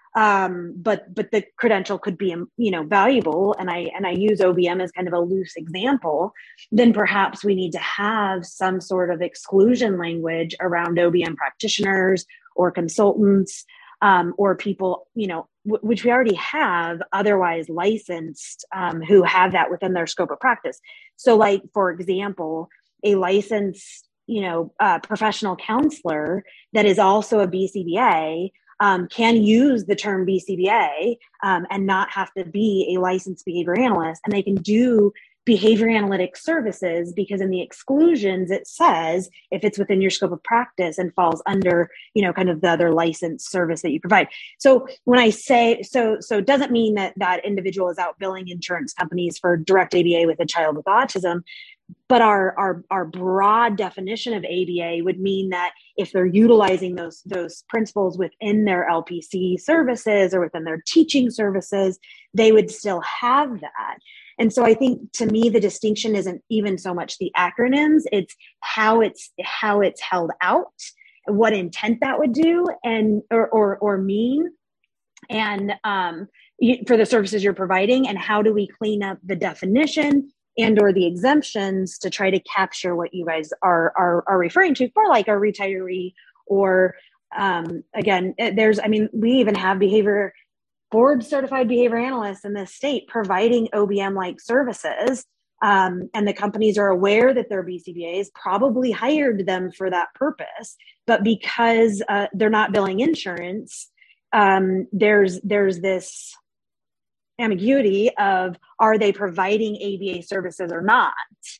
but the credential could be, valuable, and I use OBM as kind of a loose example, then perhaps we need to have some sort of exclusion language around OBM practitioners or consultants, or people, which we already have otherwise licensed, who have that within their scope of practice. So like, for example, a licensed, professional counselor that is also a BCBA can use the term BCBA and not have to be a licensed behavior analyst, and they can do behavior analytic services because in the exclusions it says if it's within your scope of practice and falls under kind of the other licensed service that you provide. So when I say so it doesn't mean that individual is out billing insurance companies for direct ABA with a child with autism, but our broad definition of ABA would mean that if they're utilizing those principles within their LPC services or within their teaching services, they would still have that. And so I think, to me, the distinction isn't even so much the acronyms, it's how it's held out, what intent that would do and or mean, and for the services you're providing, and how do we clean up the definition and or the exemptions to try to capture what you guys are referring to for like a retiree, or again, we even have board certified behavior analysts in this state providing OBM like services. And the companies are aware that their BCBAs probably hired them for that purpose, but because they're not billing insurance, there's this ambiguity of, are they providing ABA services or not?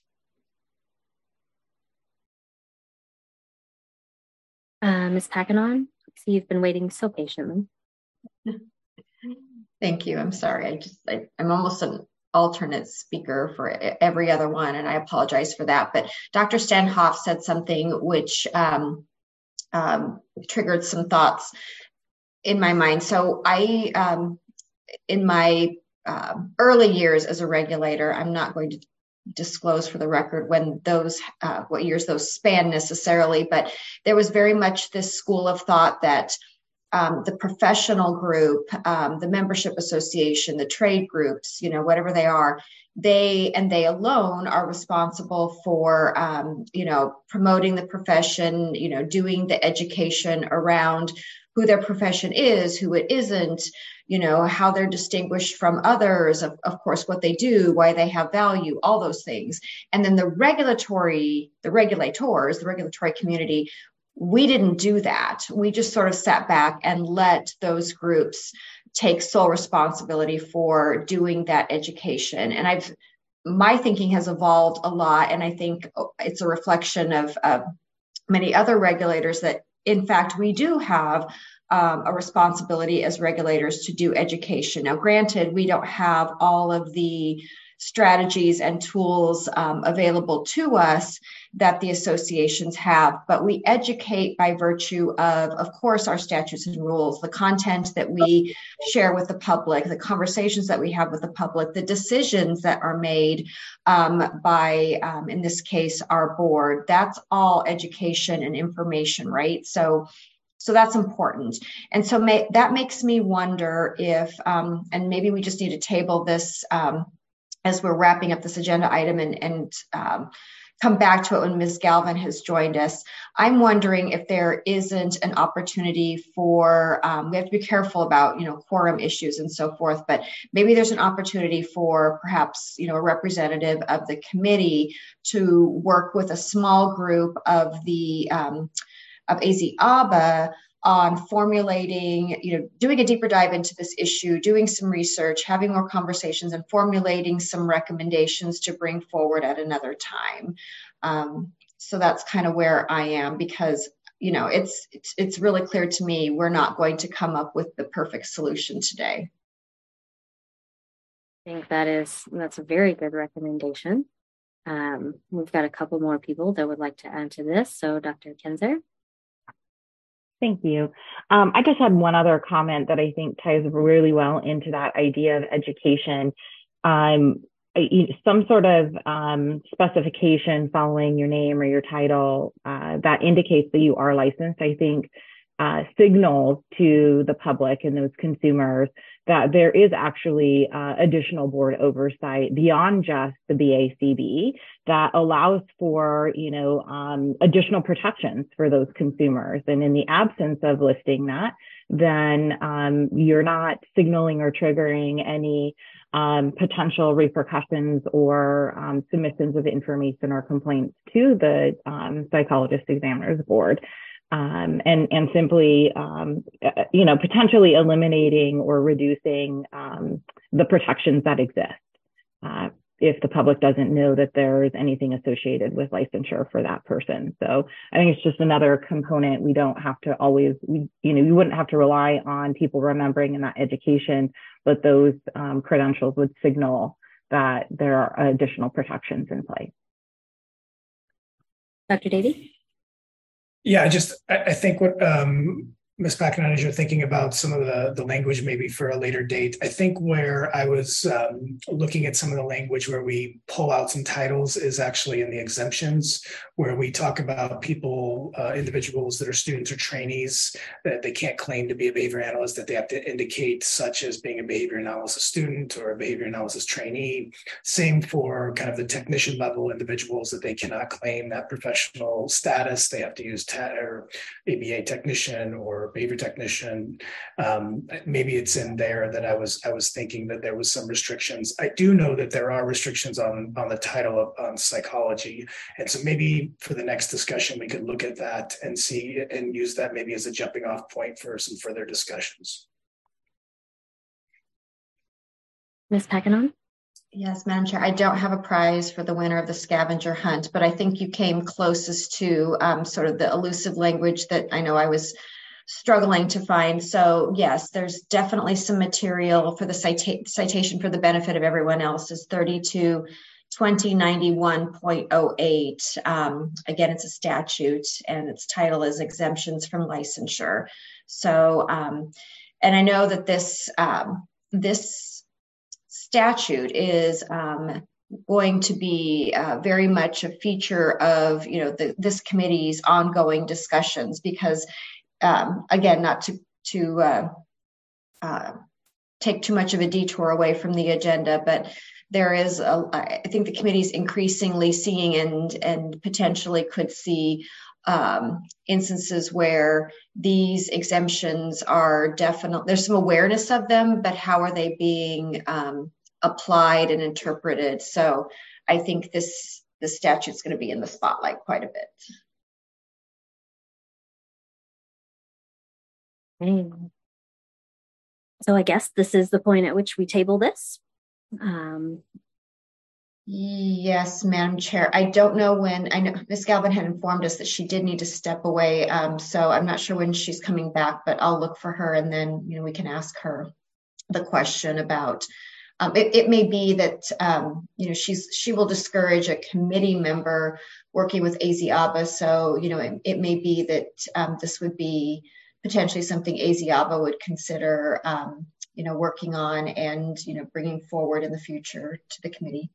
Ms. Packanon, so you've been waiting so patiently. Thank you. I'm sorry. I'm almost an alternate speaker for every other one, and I apologize for that. But Dr. Stanhoff said something which triggered some thoughts in my mind. So in my early years as a regulator, I'm not going to disclose for the record when what years those span necessarily, but there was very much this school of thought that the professional group, the membership association, the trade groups, whatever they are, they alone are responsible for, promoting the profession, doing the education around who their profession is, who it isn't, how they're distinguished from others, of course, what they do, why they have value, all those things. And then the regulatory community, we didn't do that. We just sort of sat back and let those groups take sole responsibility for doing that education. And my thinking has evolved a lot. And I think it's a reflection of many other regulators that, in fact, we do have a responsibility as regulators to do education. Now, granted, we don't have all of the strategies and tools available to us that the associations have, but we educate by virtue of course, our statutes and rules, the content that we share with the public, the conversations that we have with the public, the decisions that are made by, in this case, our board. That's all education and information, right? So that's important. And so that makes me wonder if, and maybe we just need to table this as we're wrapping up this agenda item and come back to it when Ms. Galvin has joined us. I'm wondering if there isn't an opportunity for, we have to be careful about, quorum issues and so forth, but maybe there's an opportunity for perhaps, a representative of the committee to work with a small group of the, of AZABA on formulating, doing a deeper dive into this issue, doing some research, having more conversations, and formulating some recommendations to bring forward at another time. So that's kind of where I am, because, it's really clear to me we're not going to come up with the perfect solution today. I think that's a very good recommendation. We've got a couple more people that would like to add to this. So Dr. Kinzer. Thank you. I just had one other comment that I think ties really well into that idea of education. Some sort of specification following your name or your title that indicates that you are licensed, I think signals to the public and those consumers that there is actually additional board oversight beyond just the BACB that allows for, additional protections for those consumers. And in the absence of listing that, then you're not signaling or triggering any potential repercussions or submissions of information or complaints to the Psychologist Examiners Board. And simply, potentially eliminating or reducing the protections that exist if the public doesn't know that there's anything associated with licensure for that person. So I think it's just another component. We don't have to always, you wouldn't have to rely on people remembering in that education, but those credentials would signal that there are additional protections in place. Dr. Davey? Yeah, I think what Ms. Packenhut, as you're thinking about some of the language maybe for a later date, I think where I was looking at some of the language where we pull out some titles is actually in the exemptions, where we talk about people, individuals that are students or trainees, that they can't claim to be a behavior analyst, that they have to indicate such as being a behavior analysis student or a behavior analysis trainee. Same for kind of the technician level individuals, that they cannot claim that professional status. They have to use or ABA technician or behavior technician. Maybe it's in there that I was thinking that there was some restrictions. I do know that there are restrictions on the title of psychology. And so maybe for the next discussion, we could look at that and see and use that maybe as a jumping off point for some further discussions. Ms. Packenhut? Yes, Madam Chair, I don't have a prize for the winner of the scavenger hunt, but I think you came closest to sort of the elusive language that I know I was struggling to find. So yes, there's definitely some material for the citation for the benefit of everyone else is 32-2091.08. Again, it's a statute and its title is Exemptions from Licensure. So, and I know that this statute is going to be very much a feature of this committee's ongoing discussions, because again, not to take too much of a detour away from the agenda, but there is I think the committee is increasingly seeing and potentially could see instances where these exemptions are definitely, there's some awareness of them, but how are they being applied and interpreted? So I think the statute's going to be in the spotlight quite a bit. So I guess this is the point at which we table this. Yes, Madam Chair. I don't know when. I know Ms. Galvin had informed us that she did need to step away. So I'm not sure when she's coming back, but I'll look for her and then we can ask her the question about. It may be that she will discourage a committee member working with AZABA. So it may be that this would be potentially something AZABA would consider working on and bringing forward in the future to the committee.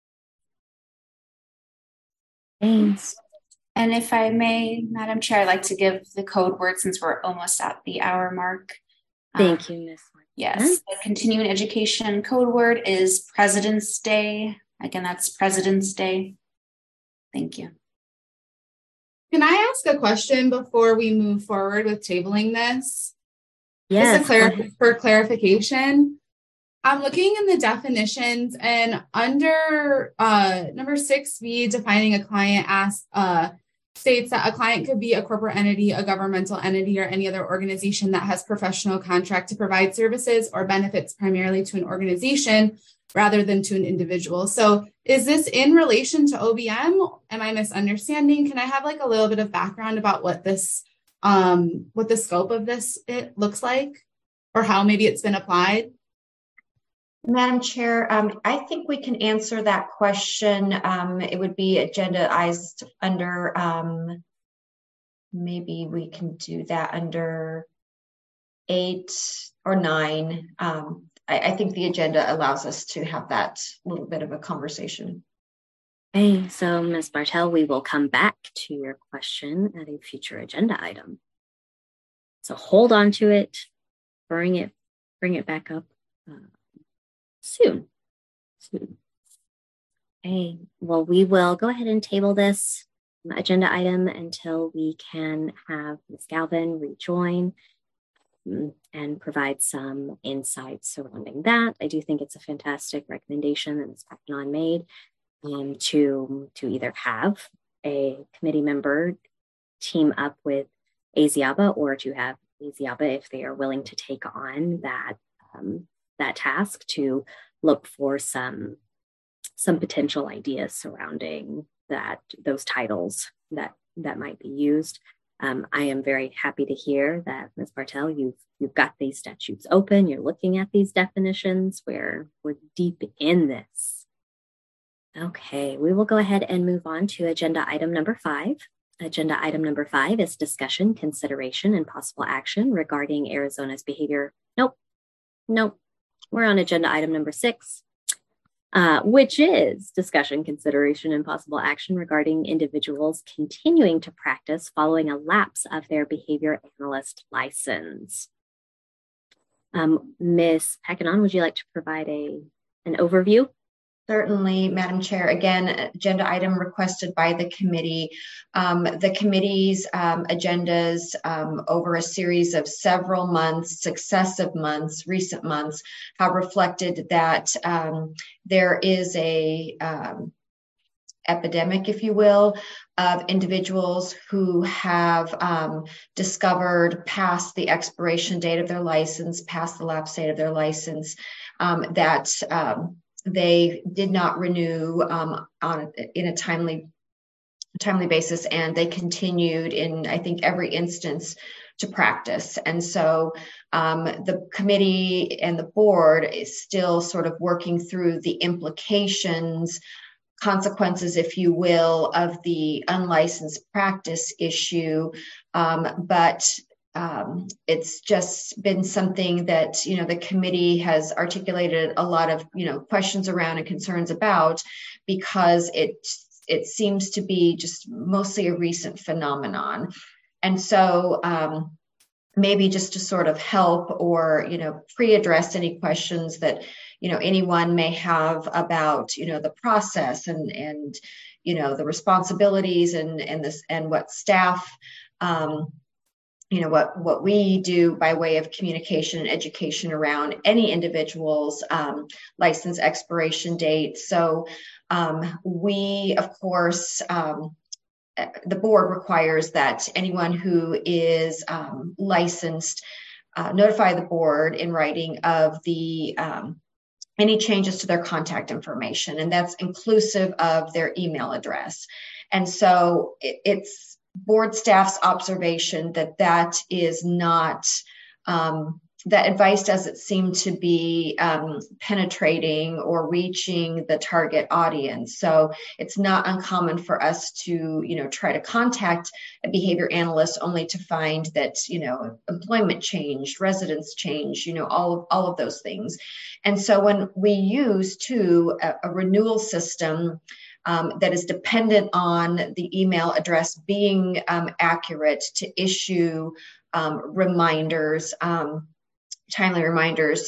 Thanks. And if I may, Madam Chair, I'd like to give the code word since we're almost at the hour mark. Thank you, Ms. Yes, the continuing education code word is President's Day. Again, that's President's Day. Thank you. Can I ask a question before we move forward with tabling this? Yes. For clarification, I'm looking in the definitions and under number 6B, defining a client states that a client could be a corporate entity, a governmental entity, or any other organization that has professional contract to provide services or benefits primarily to an organization rather than to an individual. So is this in relation to OBM? Am I misunderstanding? Can I have a little bit of background about what this, what the scope of this it looks like, or how maybe it's been applied? Madam Chair, I think we can answer that question. It would be agendaized under, maybe we can do that under 8 or 9. I think the agenda allows us to have that little bit of a conversation. Okay, so Ms. Bartel, we will come back to your question at a future agenda item. So hold on to it, bring it back up soon. Okay, well, we will go ahead and table this agenda item until we can have Ms. Galvin rejoin and provide some insights surrounding that. I do think it's a fantastic recommendation that Ms. Pakinon made to either have a committee member team up with AZIABA, or to have AZIABA, if they are willing to take on that task, to look for some potential ideas surrounding those titles that might be used. I am very happy to hear that, Ms. Bartel, you've got these statutes open. You're looking at these definitions. We're deep in this. Okay, we will go ahead and move on to agenda item number 5. Agenda item number 5 is discussion, consideration, and possible action regarding Arizona's behavior. Nope. We're on agenda item number 6. Which is discussion, consideration, and possible action regarding individuals continuing to practice following a lapse of their behavior analyst license. Ms. Pakinon, would you like to provide an overview? Certainly, Madam Chair. Again, agenda item requested by the committee. The committee's agendas over a series of several months, successive months, recent months, have reflected that there is a epidemic, if you will, of individuals who have discovered past the expiration date of their license, past the lapse date of their license, that they did not renew in a timely basis, and they continued in, I think, every instance to practice. And so the committee and the board is still sort of working through the consequences, if you will, of the unlicensed practice issue. But it's just been something that, the committee has articulated a lot of, questions around and concerns about, because it seems to be just mostly a recent phenomenon. And so maybe just to sort of help or, pre-address any questions that, anyone may have about, the process and the responsibilities and what staff, what we do by way of communication and education around any individual's license expiration date. So we, of course, the board requires that anyone who is licensed notify the board in writing of the any changes to their contact information, and that's inclusive of their email address. And so it's board staff's observation that is not, that advice doesn't seem to be penetrating or reaching the target audience. So it's not uncommon for us to, try to contact a behavior analyst only to find that, employment changed, residence changed, all of those things. And so when we use a renewal system that is dependent on the email address being accurate to issue reminders, timely reminders,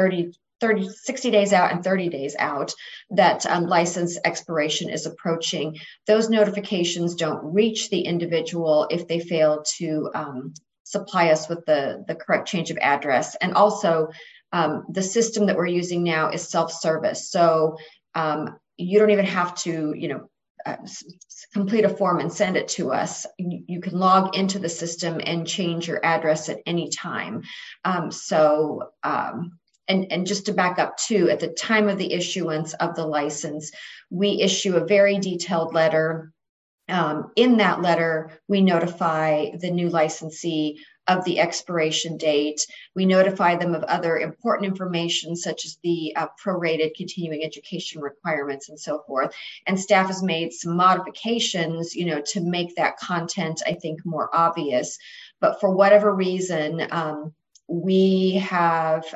60 days out and 30 days out, that license expiration is approaching. Those notifications don't reach the individual if they fail to supply us with the correct change of address. And also, the system that we're using now is self-service. So you don't even have to, complete a form and send it to us. You can log into the system and change your address at any time. And just to back up too, at the time of the issuance of the license, we issue a very detailed letter. In that letter, we notify the new licensee of the expiration date. We notify them of other important information, such as the prorated continuing education requirements and so forth. And staff has made some modifications, to make that content, I think, more obvious. But for whatever reason, we have,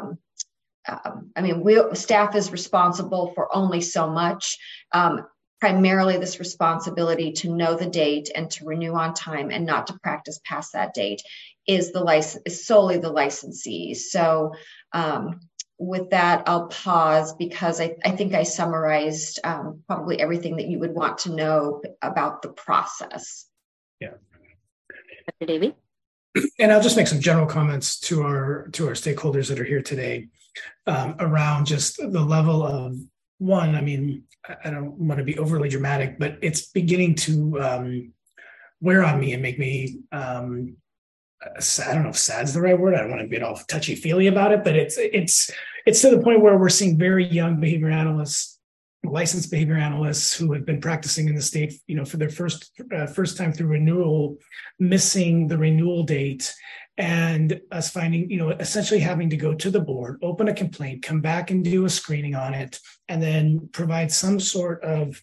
staff is responsible for only so much. Primarily this responsibility to know the date and to renew on time and not to practice past that date is solely the licensee. So with that, I'll pause because I think I summarized probably everything that you would want to know about the process. Yeah. Dr. Davey? And I'll just make some general comments to our stakeholders that are here today around just the level of one. I mean, I don't want to be overly dramatic, but it's beginning to wear on me and make me I don't know if sad's the right word. I don't want to get all touchy-feely about it, but it's to the point where we're seeing very young behavior analysts, licensed behavior analysts who have been practicing in the state, for their first time through renewal, missing the renewal date, and us finding, essentially having to go to the board, open a complaint, come back and do a screening on it, and then provide some sort of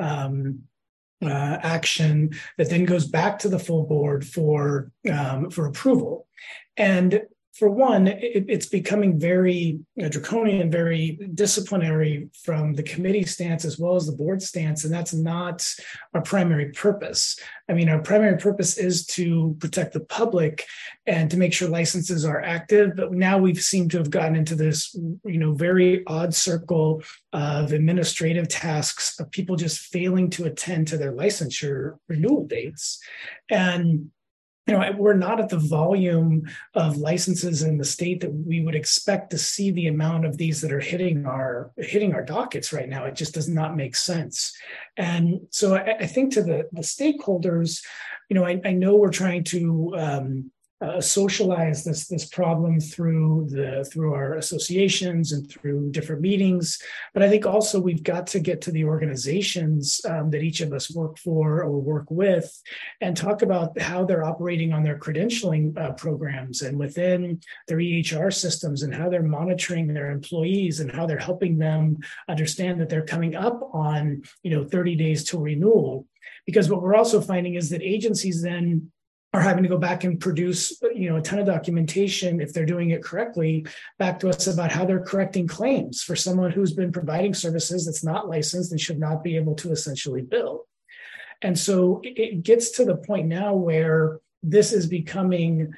action that then goes back to the full board for approval. And for one, it's becoming very draconian, very disciplinary from the committee stance as well as the board stance, and that's not our primary purpose. I mean, our primary purpose is to protect the public and to make sure licenses are active, but now we've seemed to have gotten into this, very odd circle of administrative tasks of people just failing to attend to their licensure renewal dates. And we're not at the volume of licenses in the state that we would expect to see the amount of these that are hitting our dockets right now. It just does not make sense. And so I think to the stakeholders, I know we're trying to socialize this problem through our associations and through different meetings, but I think also we've got to get to the organizations that each of us work for or work with and talk about how they're operating on their credentialing programs and within their EHR systems and how they're monitoring their employees and how they're helping them understand that they're coming up on 30 days to renewal. Because what we're also finding is that agencies then are having to go back and produce, a ton of documentation, if they're doing it correctly, back to us about how they're correcting claims for someone who's been providing services that's not licensed and should not be able to essentially bill. And so it gets to the point now where this is becoming,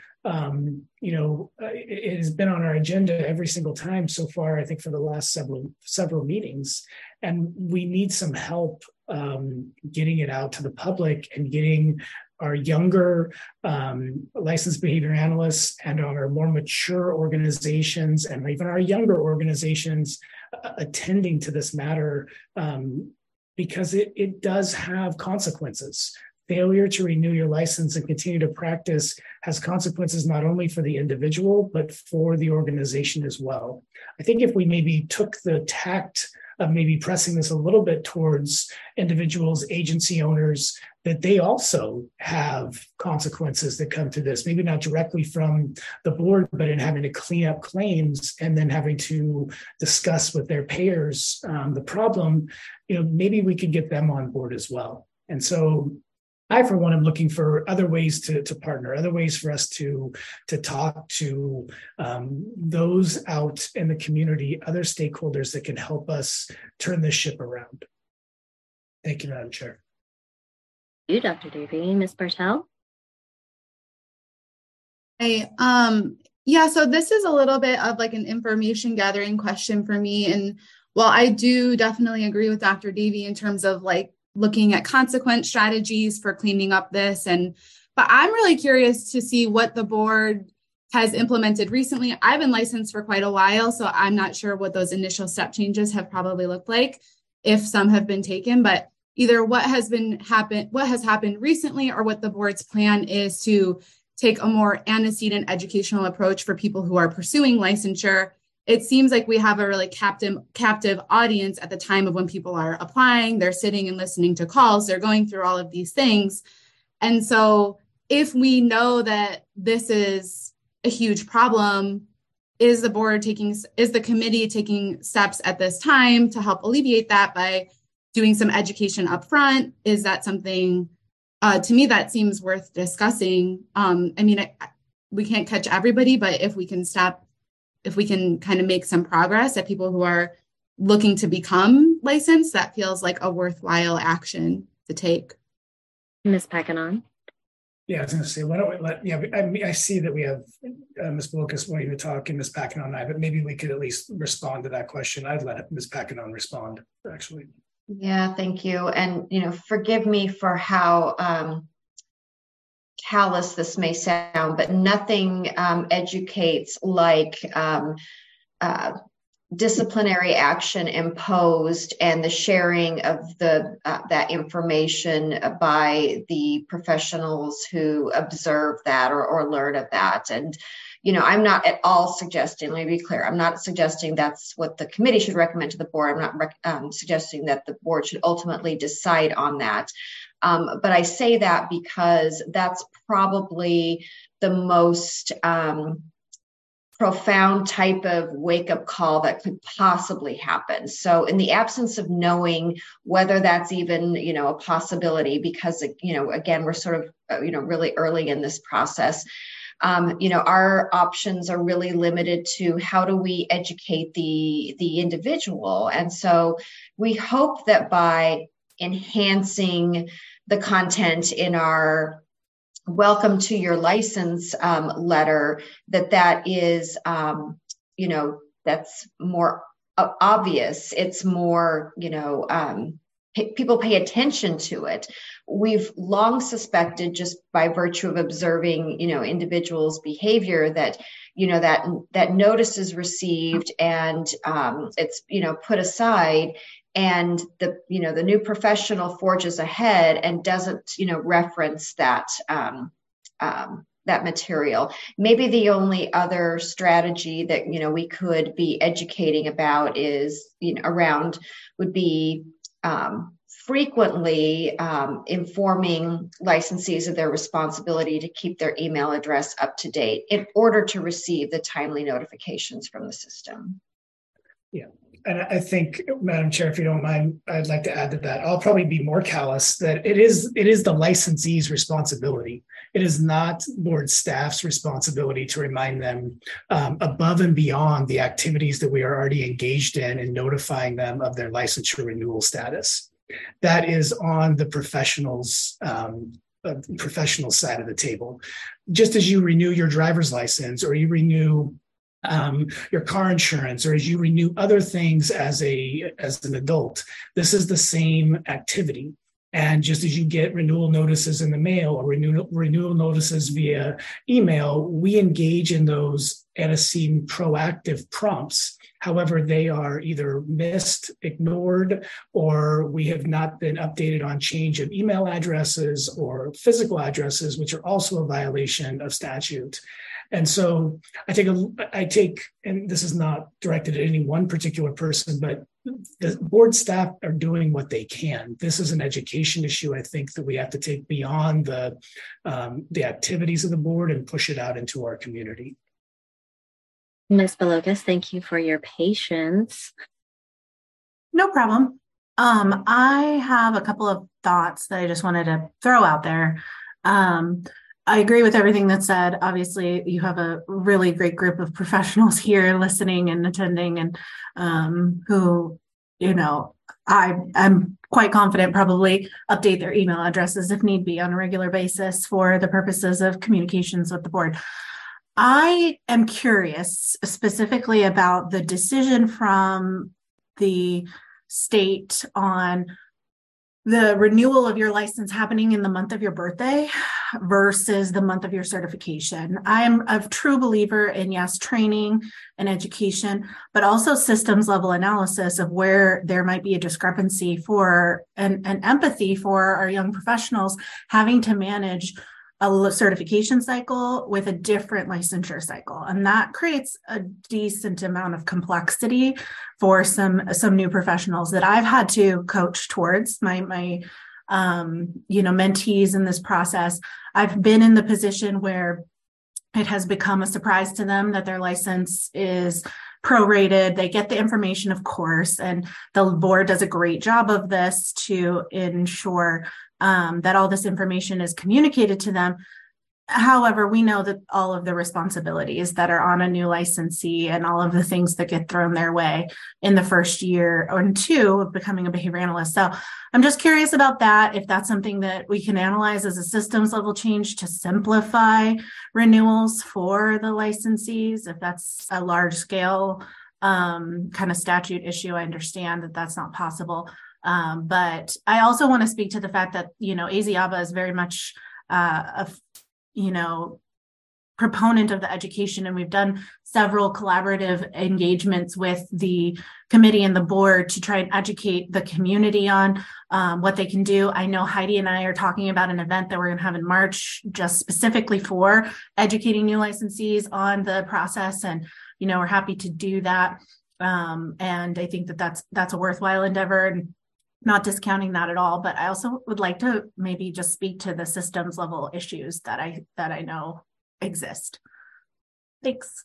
it has been on our agenda every single time so far, I think for the last several meetings, and we need some help getting it out to the public and getting our younger licensed behavior analysts and our more mature organizations and even our younger organizations attending to this matter because it does have consequences. Failure to renew your license and continue to practice has consequences not only for the individual, but for the organization as well. I think if we maybe took the tact of maybe pressing this a little bit towards individuals, agency owners, that they also have consequences that come to this, maybe not directly from the board, but in having to clean up claims and then having to discuss with their payers the problem, maybe we could get them on board as well. And so I, for one, am looking for other ways to partner, other ways for us to talk to those out in the community, other stakeholders that can help us turn this ship around. Thank you, Madam Chair. Thank you, Dr. Davey. Ms. Bartel? Hey, so this is a little bit of like an information gathering question for me. And while I do definitely agree with Dr. Davey in terms of like looking at consequence strategies for cleaning up this. But I'm really curious to see what the board has implemented recently. I've been licensed for quite a while, so I'm not sure what those initial step changes have probably looked like, if some have been taken, but either what has happened recently or what the board's plan is to take a more antecedent educational approach for people who are pursuing licensure. It seems like we have a really captive audience at the time of when people are applying. They're sitting and listening to calls. They're going through all of these things. And so if we know that this is a huge problem, is the committee taking steps at this time to help alleviate that by doing some education up front? Is that something, to me, that seems worth discussing? We can't catch everybody, but if we can kind of make some progress at people who are looking to become licensed, that feels like a worthwhile action to take. Ms. Packanon? Yeah, I was going to say, why don't we let, I see that we have Ms. Blokus wanting to talk and Ms. Packinon and I, but maybe we could at least respond to that question. I'd let Ms. Packinon respond, actually. Yeah, thank you. And, forgive me for how callous this may sound, but nothing educates like disciplinary action imposed and the sharing of that information by the professionals who observe that or learn of that. And I'm not at all suggesting, let me be clear, I'm not suggesting that's what the committee should recommend to the board. I'm not suggesting that the board should ultimately decide on that. But I say that because that's probably the most profound type of wake-up call that could possibly happen. So in the absence of knowing whether that's even, a possibility, because, again, we're sort of, really early in this process, our options are really limited to how do we educate the individual. And so we hope that by enhancing the content in our welcome to your license letter, that is, that's more obvious. It's more, people pay attention to it. We've long suspected, just by virtue of observing, individuals' behavior, that, that notice is received and it's, put aside, and the new professional forges ahead and doesn't, reference that that material. Maybe the only other strategy that, we could be educating about is, would be frequently informing licensees of their responsibility to keep their email address up to date in order to receive the timely notifications from the system. Yeah. And I think, Madam Chair, if you don't mind, I'd like to add to that. I'll probably be more callous that it is the licensee's responsibility. It is not board staff's responsibility to remind them above and beyond the activities that we are already engaged in and notifying them of their licensure renewal status. That is on the professional side of the table. Just as you renew your driver's license or you renew your car insurance, or as you renew other things as an adult, this is the same activity. And just as you get renewal notices in the mail or renewal notices via email, we engage in those antecedent proactive prompts. However, they are either missed, ignored, or we have not been updated on change of email addresses or physical addresses, which are also a violation of statute. And so I take, and this is not directed at any one particular person, but the board staff are doing what they can. This is an education issue, I think, that we have to take beyond the activities of the board and push it out into our community. Ms. Blokus, thank you for your patience. No problem. I have a couple of thoughts that I just wanted to throw out there. I agree with everything that's said. Obviously, you have a really great group of professionals here listening and attending, and who, I'm quite confident probably update their email addresses if need be on a regular basis for the purposes of communications with the board. I am curious specifically about the decision from the state on the renewal of your license happening in the month of your birthday versus the month of your certification. I am a true believer in, yes, training and education, but also systems level analysis of where there might be a discrepancy for an empathy for our young professionals having to manage a certification cycle with a different licensure cycle. And that creates a decent amount of complexity for some new professionals that I've had to coach towards my mentees in this process. I've been in the position where it has become a surprise to them that their license is prorated. They get the information, of course, and the board does a great job of this to ensure that all this information is communicated to them. However, we know that all of the responsibilities that are on a new licensee and all of the things that get thrown their way in the first year or two of becoming a behavior analyst. So I'm just curious about that, if that's something that we can analyze as a systems level change to simplify renewals for the licensees, if that's a large scale kind of statute issue. I understand that that's not possible. But I also want to speak to the fact that, AZIABA is very much proponent of the education, and we've done several collaborative engagements with the committee and the board to try and educate the community on what they can do. I know Heidi and I are talking about an event that we're going to have in March just specifically for educating new licensees on the process, and we're happy to do that. And I think that that's a worthwhile endeavor, and not discounting that at all. But I also would like to maybe just speak to the systems level issues that I know exist. Thanks.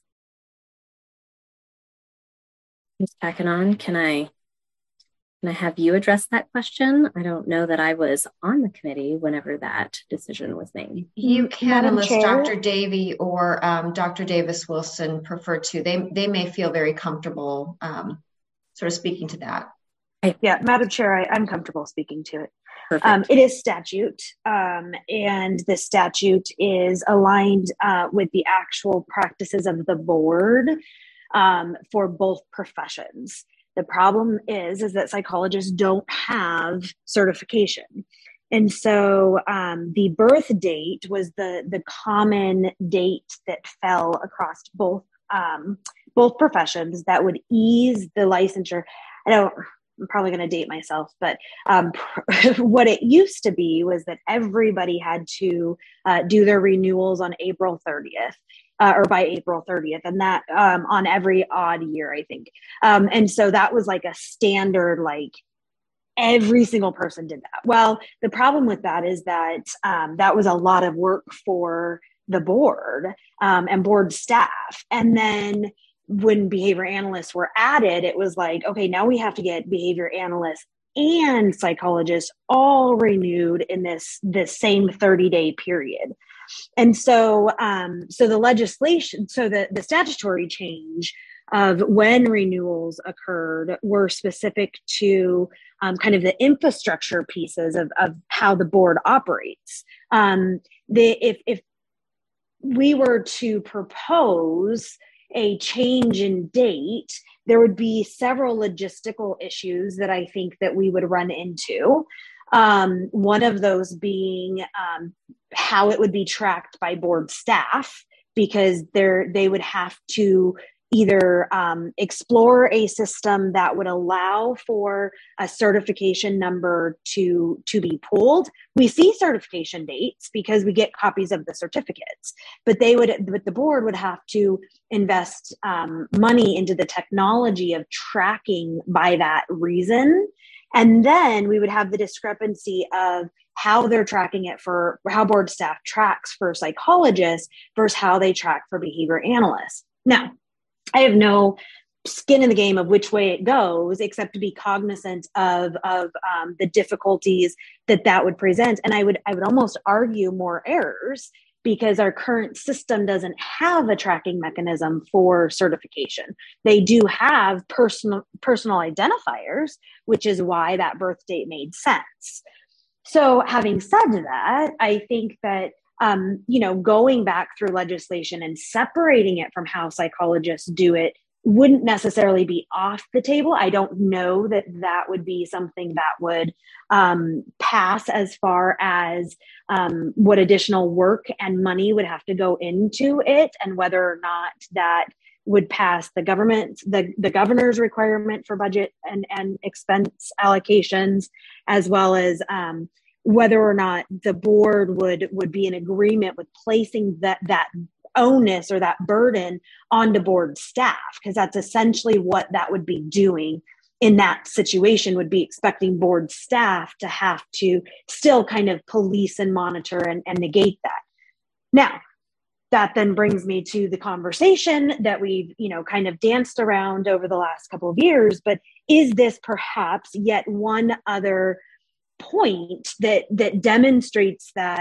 Ms. Packanon, can I have you address that question? I don't know that I was on the committee whenever that decision was made. You can, unless Dr. Davey or Dr. Davis-Wilson prefer to. They may feel very comfortable sort of speaking to that. Yeah, Madam Chair, I'm comfortable speaking to it. It is statute, and the statute is aligned with the actual practices of the board for both professions. The problem is that psychologists don't have certification. And so the birth date was the common date that fell across both professions that would ease the licensure. I'm probably going to date myself, but what it used to be was that everybody had to do their renewals on April 30th. Or by April 30th, and that on every odd year, I think. And so that was like a standard, like every single person did that. Well, the problem with that is that that was a lot of work for the board and board staff. And then when behavior analysts were added, it was like, okay, now we have to get behavior analysts and psychologists all renewed in this same 30-day period. And so, the legislation, the statutory change of when renewals occurred were specific to kind of the infrastructure pieces of how the board operates. If we were to propose a change in date, there would be several logistical issues that I think that we would run into. One of those being how it would be tracked by board staff, because they would have to either explore a system that would allow for a certification number to be pulled. We see certification dates because we get copies of the certificates, but the board would have to invest money into the technology of tracking by that reason. And then we would have the discrepancy of how they're tracking it for how board staff tracks for psychologists versus how they track for behavior analysts. Now, I have no skin in the game of which way it goes, except to be cognizant of the difficulties that would present. And I would almost argue more errors, because our current system doesn't have a tracking mechanism for certification. They do have personal identifiers, which is why that birth date made sense. So having said that, I think that, going back through legislation and separating it from how psychologists do it wouldn't necessarily be off the table. I don't know that would be something that would pass as far as what additional work and money would have to go into it, and whether or not that would pass the governor's requirement for budget and expense allocations, as well as whether or not the board would be in agreement with placing that onus or that burden onto board staff, because that's essentially what that would be doing in that situation, would be expecting board staff to have to still kind of police and monitor and negate that. Now, that then brings me to the conversation that we've, kind of danced around over the last couple of years, but is this perhaps yet one other point that demonstrates that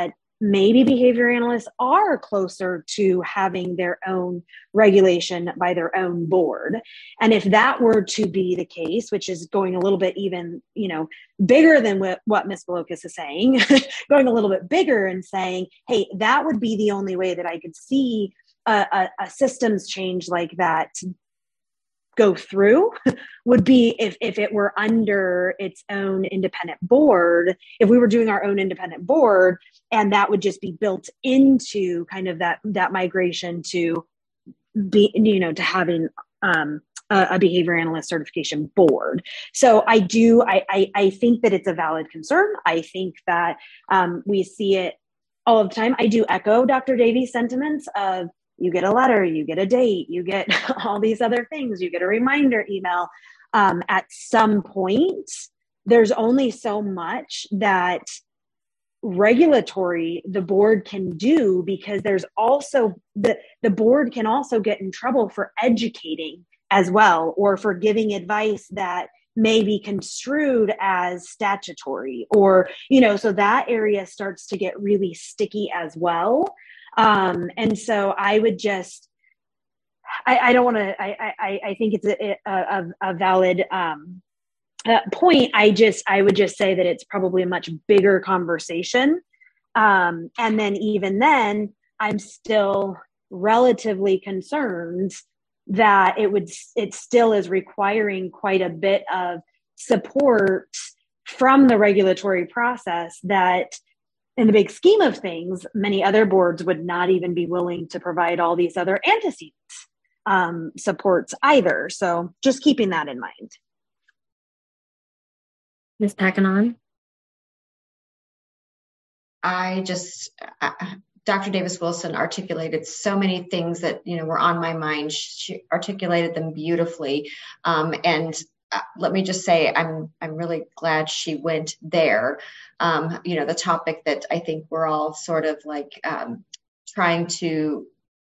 maybe behavior analysts are closer to having their own regulation by their own board. And if that were to be the case, which is going a little bit even, bigger than what Ms. Bolokas is saying, going a little bit bigger and saying, hey, that would be the only way that I could see a systems change like that go through would be if it were under its own independent board, if we were doing our own independent board, and that would just be built into kind of that migration to be, to having a behavior analyst certification board. So I think that it's a valid concern. I think that we see it all of the time. I do echo Dr. Davies' sentiments of, you get a letter, you get a date, you get all these other things, you get a reminder email. At some point, there's only so much that regulatory the board can do, because there's also the board can also get in trouble for educating as well, or for giving advice that may be construed as statutory, or, so that area starts to get really sticky as well. And so I would just, I don't want to, I think it's a valid point. I would just say that it's probably a much bigger conversation. And then even then, I'm still relatively concerned that it still is requiring quite a bit of support from the regulatory process that, in the big scheme of things, many other boards would not even be willing to provide all these other antecedent supports either. So just keeping that in mind. Ms. Packanon? Dr. Davis-Wilson articulated so many things that, were on my mind. She articulated them beautifully. And let me just say, I'm really glad she went there. The topic that I think we're all sort of like trying to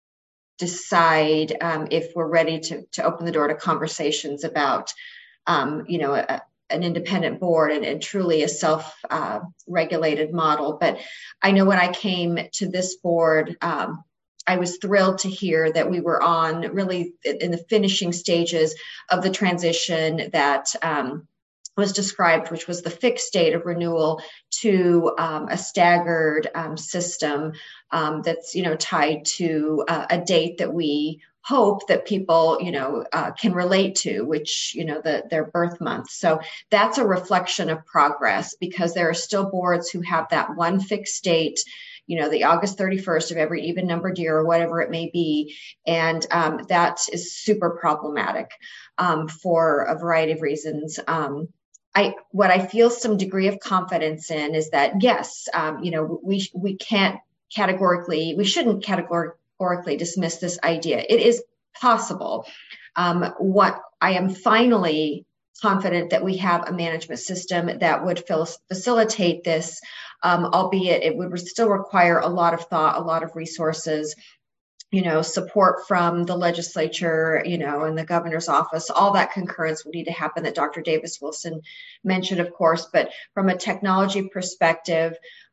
decide if we're ready to open the door to conversations about, an independent board and truly a self-regulated model. But I know when I came to this board, I was thrilled to hear that we were on really in the finishing stages of the transition that was described, which was the fixed date of renewal to a staggered system that's, tied to a date that we hope that people, can relate to, which, their birth month. So that's a reflection of progress, because there are still boards who have that one fixed date, the August 31st of every even numbered year or whatever it may be. And that is super problematic for a variety of reasons. What I feel some degree of confidence in is that, yes, we shouldn't categorically dismiss this idea. It is possible. What I am finally confident that we have a management system that would facilitate this, albeit it would still require a lot of thought, a lot of resources, support from the legislature, and the governor's office. All that concurrence would need to happen that Dr. Davis-Wilson mentioned, of course. But from a technology perspective,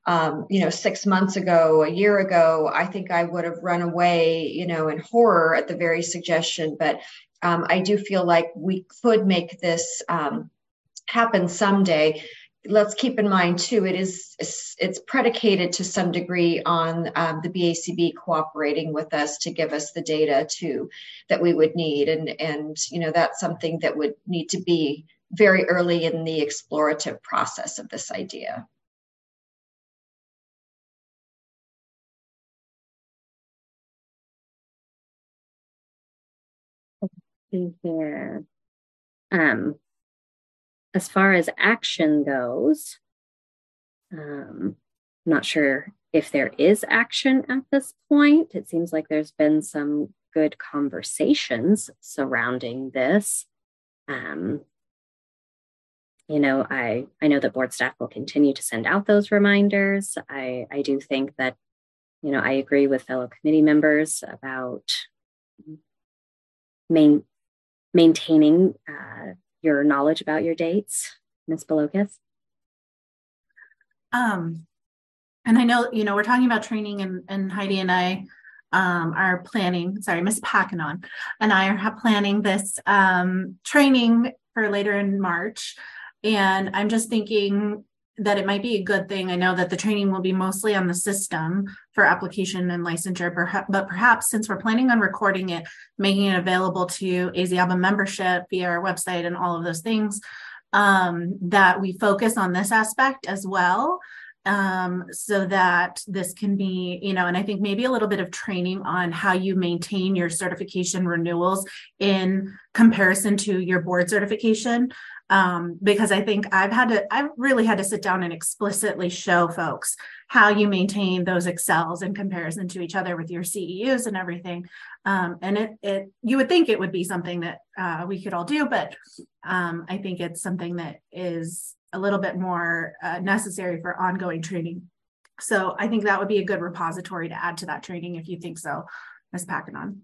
6 months ago, a year ago, I think I would have run away, in horror at the very suggestion. But I do feel like we could make this happen someday. Let's keep in mind too, it's predicated to some degree on the BACB cooperating with us to give us the data too that we would need, and that's something that would need to be very early in the explorative process of this idea. Here. As far as action goes, I'm not sure if there is action at this point. It seems like there's been some good conversations surrounding this. I know that board staff will continue to send out those reminders. I do think that, I agree with fellow committee members about maintaining your knowledge about your dates. Ms. Bolokas? And I know, we're talking about training, and Heidi and I are planning, Ms. Packanon and I are planning this training for later in March. And I'm just thinking that it might be a good thing. I know that the training will be mostly on the system for application and licensure, but perhaps since we're planning on recording it, making it available to AZABA membership via our website and all of those things, that we focus on this aspect as well. So that this can be, and I think maybe a little bit of training on how you maintain your certification renewals in comparison to your board certification. Because I think I've really had to sit down and explicitly show folks how you maintain those Excels in comparison to each other with your CEUs and everything. And you would think it would be something that we could all do, but I think it's something that is a little bit more necessary for ongoing training. So I think that would be a good repository to add to that training if you think so, Ms. Packanon.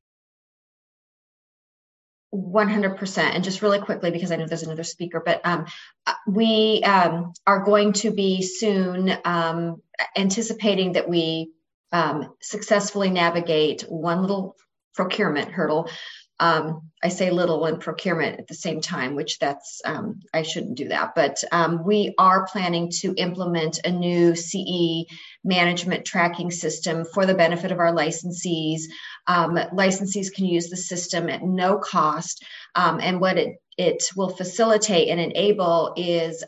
100%. And just really quickly, because I know there's another speaker, but we are going to be soon anticipating that we successfully navigate one little procurement hurdle. I say little and procurement at the same time, which I shouldn't do that. But we are planning to implement a new CE management tracking system for the benefit of our licensees. Licensees can use the system at no cost. And what it will facilitate and enable is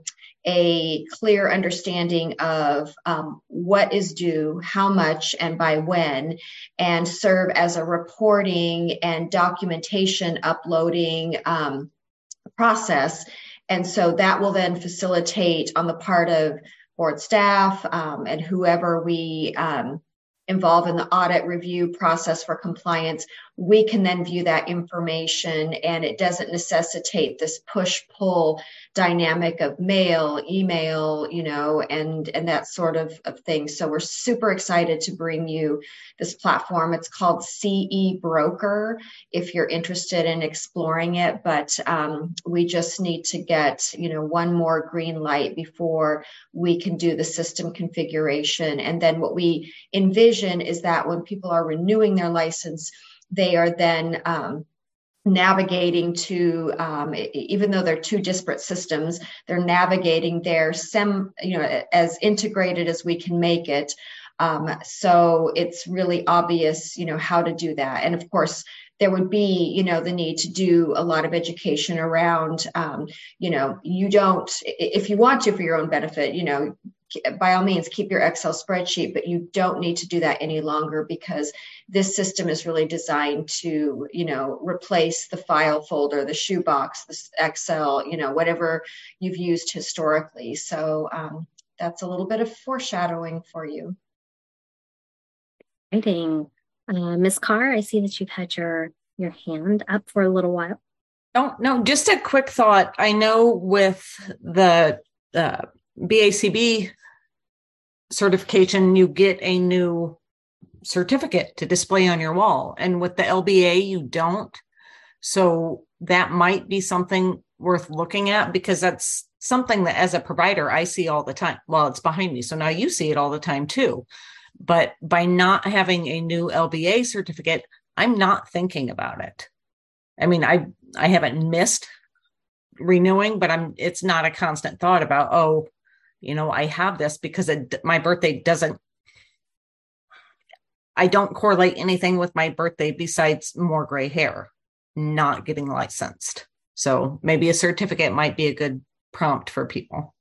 a clear understanding of what is due, how much, and by when, and serve as a reporting and documentation uploading process. And so that will then facilitate on the part of board staff and whoever we involve in the audit review process for compliance, we can then view that information, and it doesn't necessitate this push-pull dynamic of mail, email, and that sort of thing. So we're super excited to bring you this platform. It's called CE Broker if you're interested in exploring it, but we just need to get, one more green light before we can do the system configuration. And then what we envision is that when people are renewing their license, they are then navigating to, even though they're two disparate systems, they're navigating their as integrated as we can make it. So it's really obvious, how to do that. And of course, there would be, the need to do a lot of education around, you don't, if you want to for your own benefit, by all means, keep your Excel spreadsheet, but you don't need to do that any longer because this system is really designed to, replace the file folder, the shoebox, the Excel, whatever you've used historically. So that's a little bit of foreshadowing for you. Exciting. Ms. Carr, I see that you've had your hand up for a little while. Oh, no, just a quick thought. I know with the BACB certification, you get a new certificate to display on your wall. And with the LBA, you don't. So that might be something worth looking at because that's something that as a provider, I see all the time. Well, it's behind me. So now you see it all the time too. But by not having a new LBA certificate, I'm not thinking about it. I mean, I haven't missed renewing, but it's not a constant thought about, I have this because my birthday I don't correlate anything with my birthday besides more gray hair, not getting licensed. So maybe a certificate might be a good prompt for people.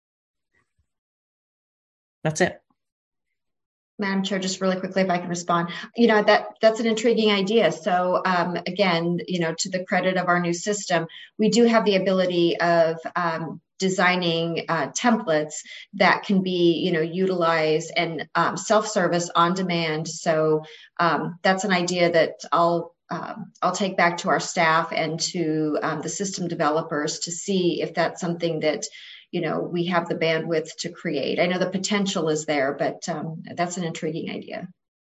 That's it. Madam Chair, just really quickly, if I can respond, that's an intriguing idea. So again, to the credit of our new system, we do have the ability of designing templates that can be, utilized and self-service on demand. So that's an idea that I'll take back to our staff and to the system developers to see if that's something that we have the bandwidth to create. I know the potential is there, but that's an intriguing idea.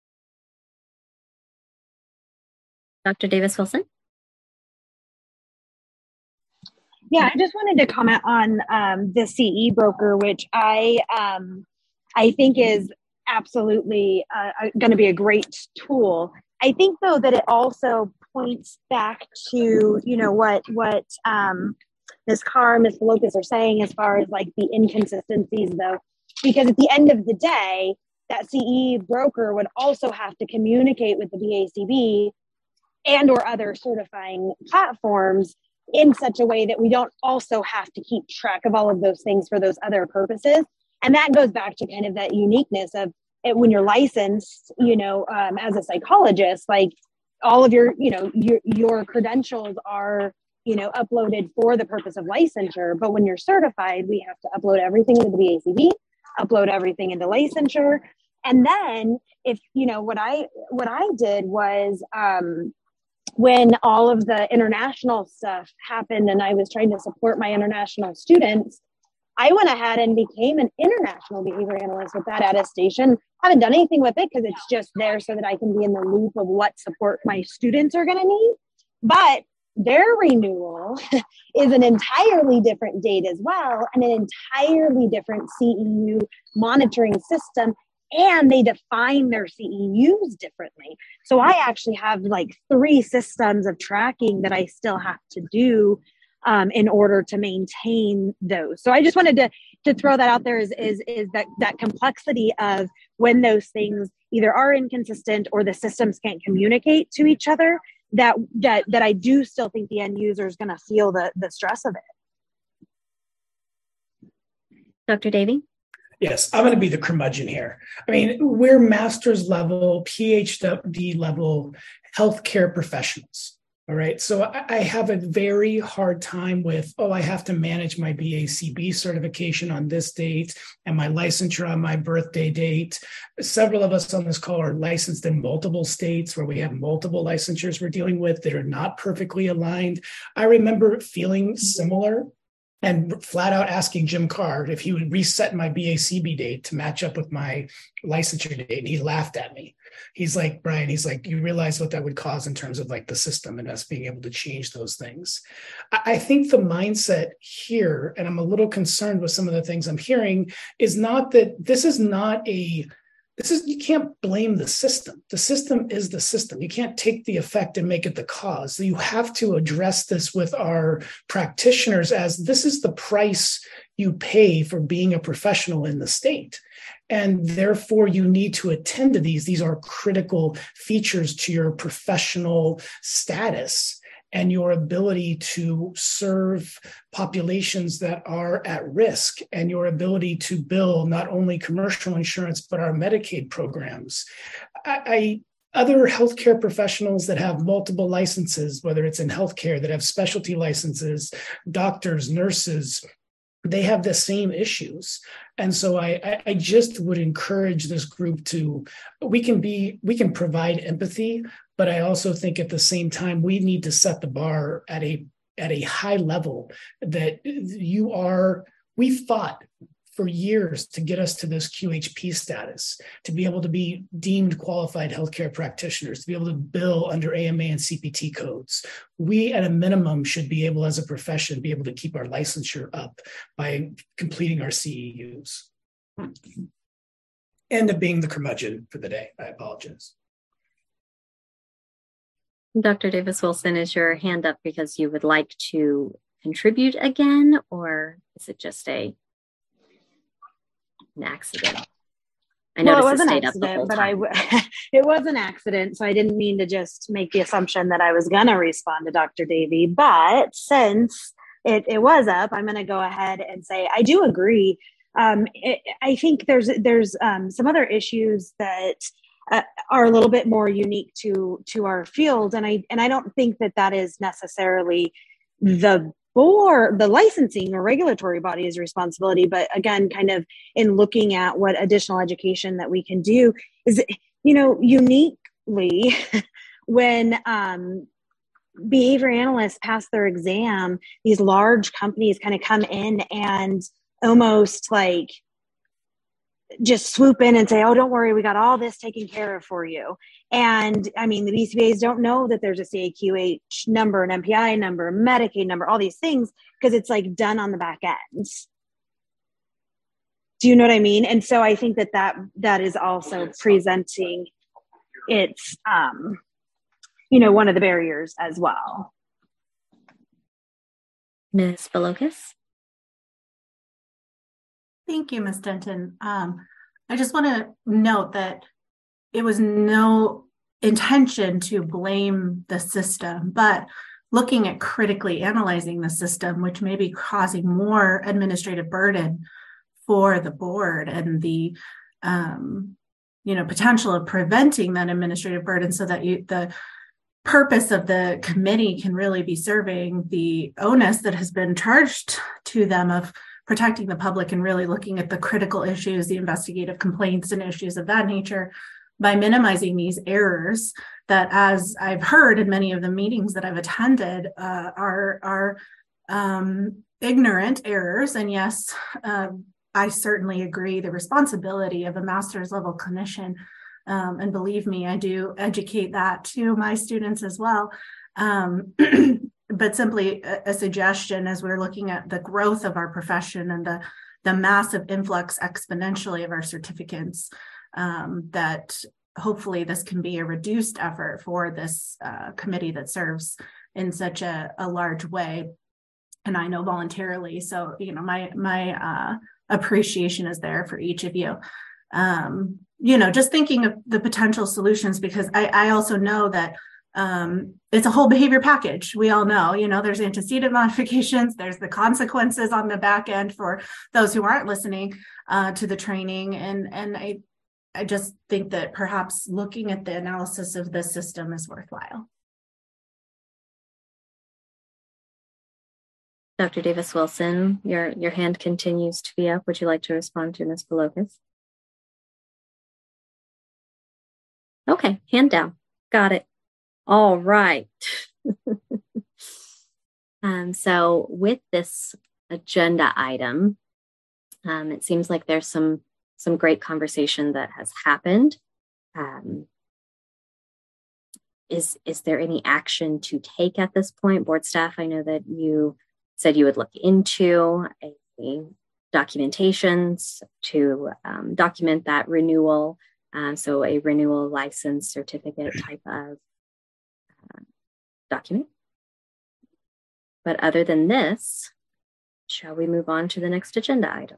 Dr. Davis-Wilson? Yeah, I just wanted to comment on the CE Broker, which I I think is absolutely going to be a great tool. I think, though, that it also points back to, what Ms. Carr, Ms. Locus are saying as far as like the inconsistencies, though, because at the end of the day, that CE broker would also have to communicate with the BACB and or other certifying platforms in such a way that we don't also have to keep track of all of those things for those other purposes. And that goes back to kind of that uniqueness of it when you're licensed, as a psychologist, like all of your credentials are, uploaded for the purpose of licensure. But when you're certified, we have to upload everything into the BACB, upload everything into licensure. And then if, what I did was, when all of the international stuff happened and I was trying to support my international students, I went ahead and became an international behavior analyst with that attestation. I haven't done anything with it because it's just there so that I can be in the loop of what support my students are going to need. But their renewal is an entirely different date as well, and an entirely different CEU monitoring system. And they define their CEUs differently. So I actually have like 3 systems of tracking that I still have to do in order to maintain those. So I just wanted to throw that out there is that complexity of when those things either are inconsistent or the systems can't communicate to each other, that I do still think the end user is going to feel the stress of it. Dr. Davey? Yes, I'm going to be the curmudgeon here. I mean, we're master's level, PhD level healthcare professionals. All right. So I have a very hard time with, I have to manage my BACB certification on this date and my licensure on my birthday date. Several of us on this call are licensed in multiple states where we have multiple licensures we're dealing with that are not perfectly aligned. I remember feeling similar and flat out asking Jim Carr if he would reset my BACB date to match up with my licensure date. And he laughed at me. He's like, Brian, you realize what that would cause in terms of like the system and us being able to change those things. I think the mindset here, and I'm a little concerned with some of the things I'm hearing, is not that you can't blame the system. The system is the system. You can't take the effect and make it the cause. You have to address this with our practitioners as this is the price you pay for being a professional in the state. And therefore, you need to attend to these. These are critical features to your professional status and your ability to serve populations that are at risk, and your ability to bill not only commercial insurance, but our Medicaid programs. Other healthcare professionals that have multiple licenses, whether it's in healthcare, that have specialty licenses, doctors, nurses, they have the same issues. And so I just would encourage this group we can provide empathy, but I also think at the same time, we need to set the bar at a high level that we fought for years to get us to this QHP status, to be able to be deemed qualified healthcare practitioners, to be able to bill under AMA and CPT codes. We, at a minimum, should be able, as a profession, be able to keep our licensure up by completing our CEUs. End up being the curmudgeon for the day. I apologize. Dr. Davis-Wilson, is your hand up because you would like to contribute again, or is it just an accident? I noticed it was it an stayed accident, up the whole time. it was an accident, so I didn't mean to just make the assumption that I was going to respond to Dr. Davey. But since it was up, I'm going to go ahead and say I do agree. I think there's some other issues that are a little bit more unique to our field, and I don't think that is necessarily the licensing or regulatory body's responsibility. But again, kind of in looking at what additional education that we can do is, uniquely when behavior analysts pass their exam, these large companies kind of come in and almost like just swoop in and say, oh, don't worry, we got all this taken care of for you. And I mean, the BCBAs don't know that there's a CAQH number, an MPI number, a Medicaid number, all these things, because it's like done on the back end. Do you know what I mean? And so I think that is also presenting it's, one of the barriers as well. Ms. Balokis? Thank you, Ms. Denton. I just want to note that it was no intention to blame the system, but looking at critically analyzing the system, which may be causing more administrative burden for the board and the potential of preventing that administrative burden so that the purpose of the committee can really be serving the onus that has been charged to them of protecting the public and really looking at the critical issues, the investigative complaints and issues of that nature, by minimizing these errors that, as I've heard in many of the meetings that I've attended, are ignorant errors. And yes, I certainly agree the responsibility of a master's level clinician, and believe me, I do educate that to my students as well. But simply a suggestion as we're looking at the growth of our profession and the massive influx exponentially of our certificates, that hopefully this can be a reduced effort for this committee that serves in such a large way. And I know voluntarily. So, my appreciation is there for each of you. Just thinking of the potential solutions, because I also know that it's a whole behavior package. We all know, there's antecedent modifications, there's the consequences on the back end for those who aren't listening to the training. And I just think that perhaps looking at the analysis of this system is worthwhile. Dr. Davis-Wilson, your hand continues to be up. Would you like to respond to Ms. Balokis? Okay, hand down. Got it. All right. So with this agenda item, it seems like there's some great conversation that has happened. Is there any action to take at this point? Board staff, I know that you said you would look into a documentations to document that renewal. So a renewal license certificate type of document. But other than this, shall we move on to the next agenda item?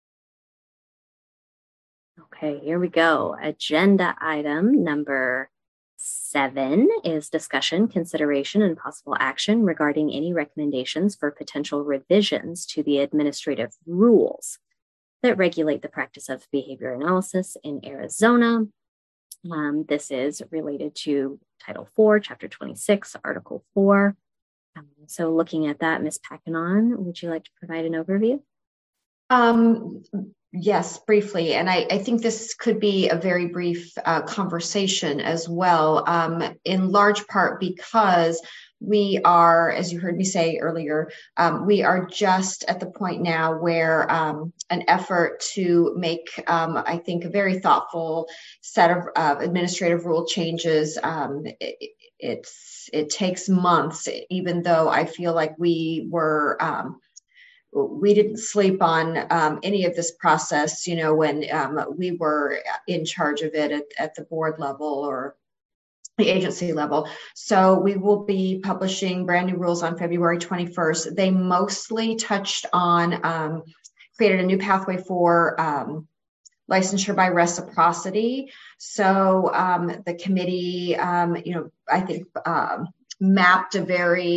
Okay, here we go. Agenda item number 7 is discussion, consideration, and possible action regarding any recommendations for potential revisions to the administrative rules that regulate the practice of behavior analysis in Arizona. This is related to Title 4, Chapter 26, Article 4. So looking at that, Ms. Packanon, would you like to provide an overview? Yes, briefly. And I think this could be a very brief conversation as well, in large part because we are, as you heard me say earlier, we are just at the point now where an effort to make, I think, a very thoughtful set of administrative rule changes. It takes months, even though I feel like we didn't sleep on any of this process, when we were in charge of it at the board level or the agency level. So we will be publishing brand new rules on February 21st. They mostly touched on, created a new pathway for licensure by reciprocity. So the committee, I think mapped a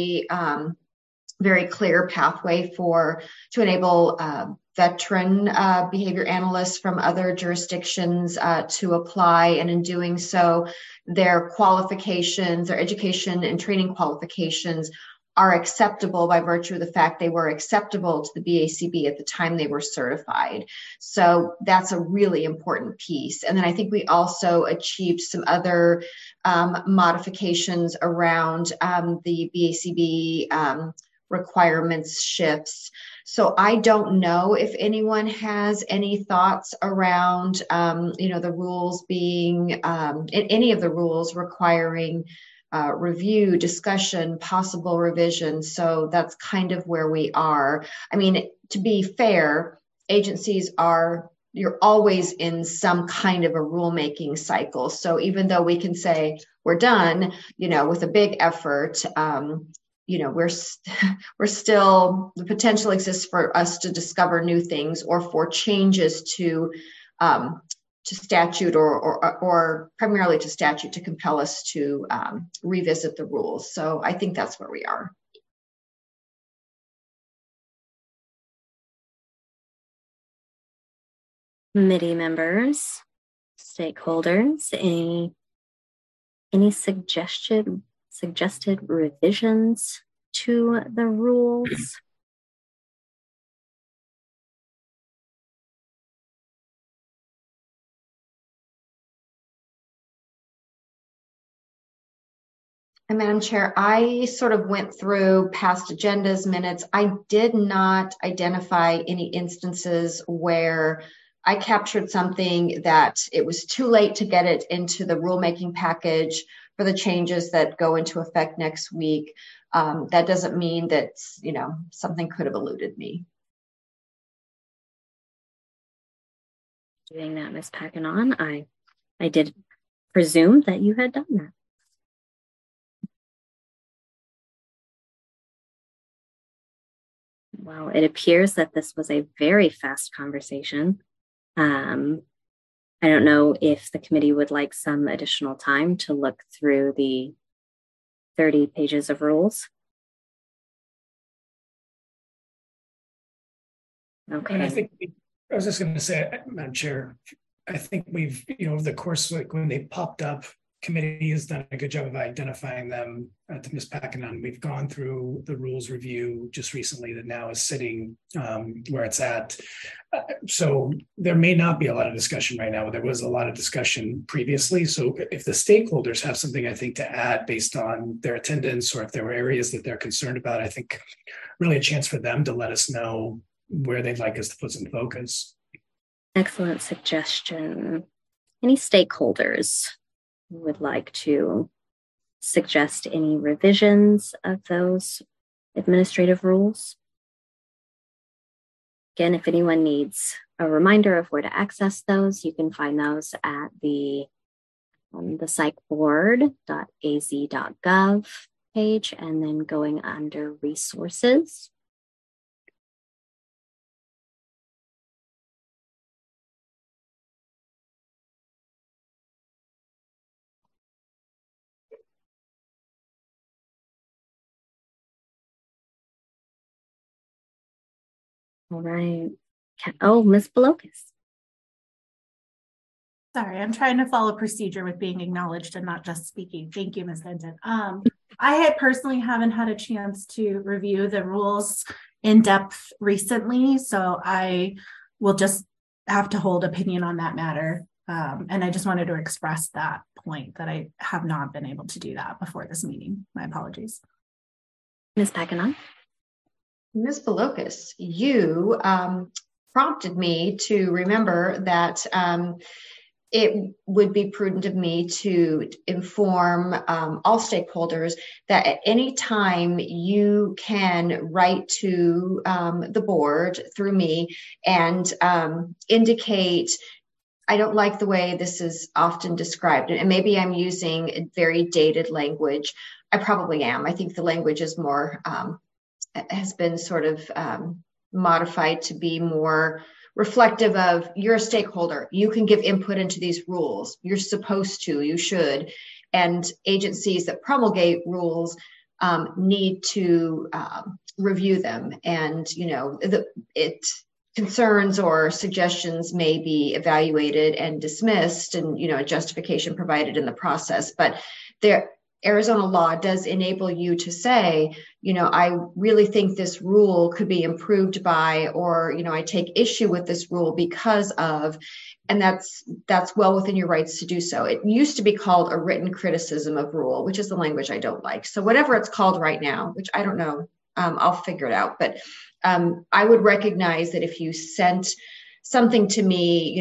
very clear pathway to enable veteran behavior analysts from other jurisdictions to apply. And in doing so, their qualifications, their education and training qualifications are acceptable by virtue of the fact they were acceptable to the BACB at the time they were certified. So that's a really important piece. And then I think we also achieved some other modifications around the BACB requirements shifts. So I don't know if anyone has any thoughts around, the rules being, any of the rules requiring review, discussion, possible revision. So that's kind of where we are. I mean, to be fair, agencies are you're always in some kind of a rulemaking cycle. So even though we can say we're done, with a big effort, we're still, the potential exists for us to discover new things or for changes to statute or primarily to statute to compel us to revisit the rules. So I think that's where we are. Committee members, stakeholders, any suggested revisions to the rules? And Madam Chair, I sort of went through past agendas, minutes. I did not identify any instances where I captured something that it was too late to get it into the rulemaking package for the changes that go into effect next week. That doesn't mean that, something could have eluded me. Doing that, Ms. Packanon, I did presume that you had done that. Well, it appears that this was a very fast conversation. I don't know if the committee would like some additional time to look through the 30 pages of rules. Okay. And I was just going to say, Madam Chair, I think we've, over the course, like when they popped up, committee has done a good job of identifying them. To Ms. Packanon, we've gone through the rules review just recently that now is sitting where it's at. So there may not be a lot of discussion right now, but there was a lot of discussion previously. So if the stakeholders have something, I think, to add based on their attendance, or if there were areas that they're concerned about, I think really a chance for them to let us know where they'd like us to put some focus. Excellent suggestion. Any stakeholders who would like to suggest any revisions of those administrative rules? Again, if anyone needs a reminder of where to access those, you can find those at the psychboard.az.gov page, and then going under resources. All right. Oh, Ms. Balokis. Sorry, I'm trying to follow procedure with being acknowledged and not just speaking. Thank you, Ms. Hinton. I personally haven't had a chance to review the rules in depth recently, so I will just have to hold opinion on that matter. And I just wanted to express that point that I have not been able to do that before this meeting. My apologies. Ms. Packanon. Ms. Balokis, you prompted me to remember that it would be prudent of me to inform all stakeholders that at any time you can write to the board through me and indicate, I don't like the way this is often described, and maybe I'm using very dated language. I probably am. I think the language is more has been sort of modified to be more reflective of you're a stakeholder. You can give input into these rules. You're supposed to, you should. And agencies that promulgate rules need to review them. And, concerns or suggestions may be evaluated and dismissed, and, a justification provided in the process. But Arizona law does enable you to say, I really think this rule could be improved by, or, I take issue with this rule because of, and that's well within your rights to do so. It used to be called a written criticism of rule, which is the language I don't like. So whatever it's called right now, which I don't know, I'll figure it out. But I would recognize that if you sent something to me,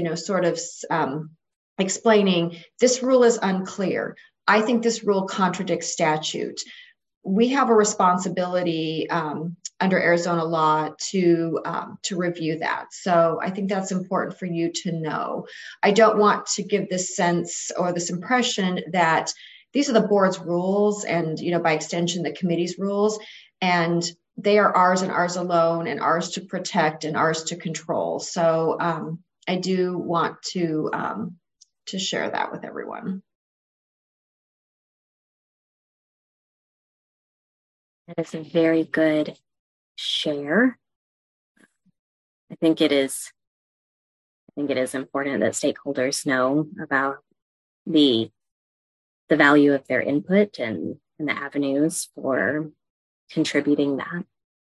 explaining this rule is unclear. I think this rule contradicts statute. we have a responsibility under Arizona law to review that. So I think that's important for you to know. I don't want to give this sense or this impression that these are the board's rules and, by extension, the committee's rules, and they are ours and ours alone and ours to protect and ours to control. So I do want to share that with everyone. That is a very good share. I think it is important that stakeholders know about the value of their input and the avenues for contributing that.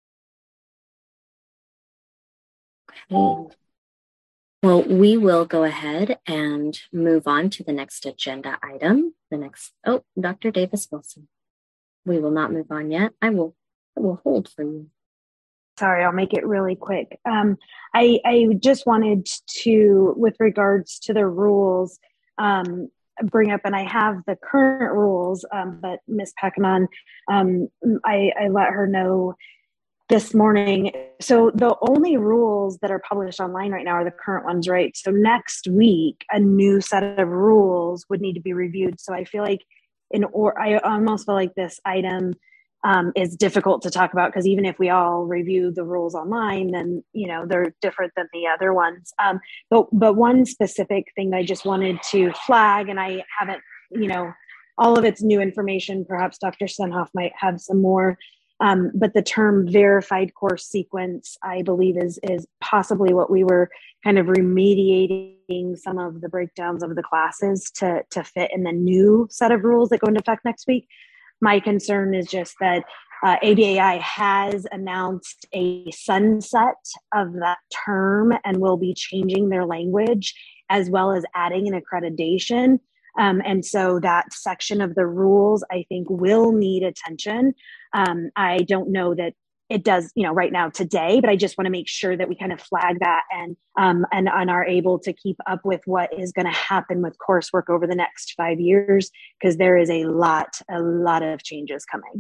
Okay. Well, we will go ahead and move on to the next agenda item. Dr. Davis Wilson. We will not move on yet. I will hold for you. Sorry, I'll make it really quick. I just wanted to, with regards to the rules, bring up, and I have the current rules, but Ms. Packaman, I let her know this morning. So the only rules that are published online right now are the current ones, right? So next week, a new set of rules would need to be reviewed. So I feel like I almost feel like this item is difficult to talk about, because even if we all review the rules online, then they're different than the other ones. But one specific thing I just wanted to flag, and I haven't, all of it's new information. Perhaps Dr. Senhoff might have some more. But the term verified course sequence, I believe, is possibly what we were kind of remediating some of the breakdowns of the classes to fit in the new set of rules that go into effect next week. My concern is just that ABAI has announced a sunset of that term and will be changing their language, as well as adding an accreditation. And so that section of the rules, I think, will need attention. I don't know that it does, right now today, but I just want to make sure that we kind of flag that and are able to keep up with what is going to happen with coursework over the next 5 years, because there is a lot of changes coming.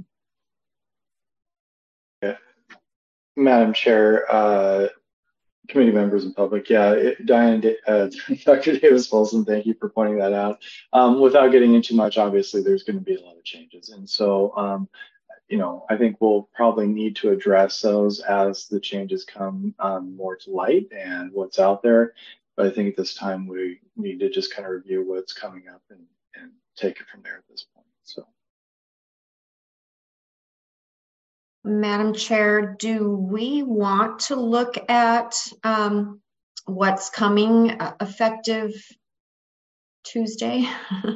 Yeah. Madam Chair, committee members and public, Dr. Davis Wilson, thank you for pointing that out. Without getting into much, obviously there's going to be a lot of changes, and so I think we'll probably need to address those as the changes come more to light and what's out there. But I think at this time we need to just kind of review what's coming up and take it from there at this point. So, Madam Chair, do we want to look at what's coming effective Tuesday?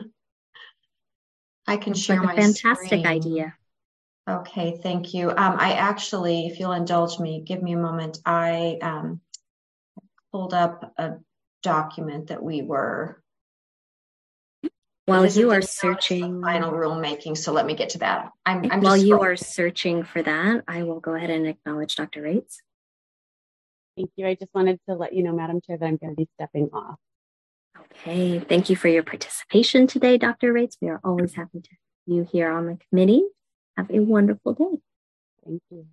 I can share my fantastic screen. Idea. Okay, thank you. I actually, if you'll indulge me, give me a moment. I pulled up a document that we were. While you are searching final rulemaking, so let me get to that. While you are searching for that, I will go ahead and acknowledge Dr. Rates. Thank you. I just wanted to let you know, Madam Chair, that I'm going to be stepping off. Okay, thank you for your participation today, Dr. Rates. We are always happy to have you here on the committee. Have a wonderful day. Thank you.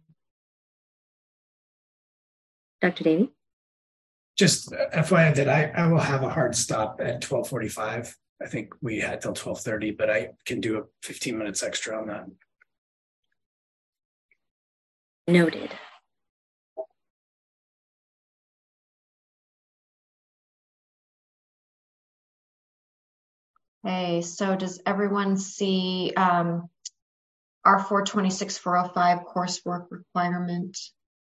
Dr. Davey? Just FYI that I will have a hard stop at 12:45. I think we had till 12:30, but I can do 15 minutes extra on that. Noted. Okay, so does everyone see our 426-405 coursework requirement?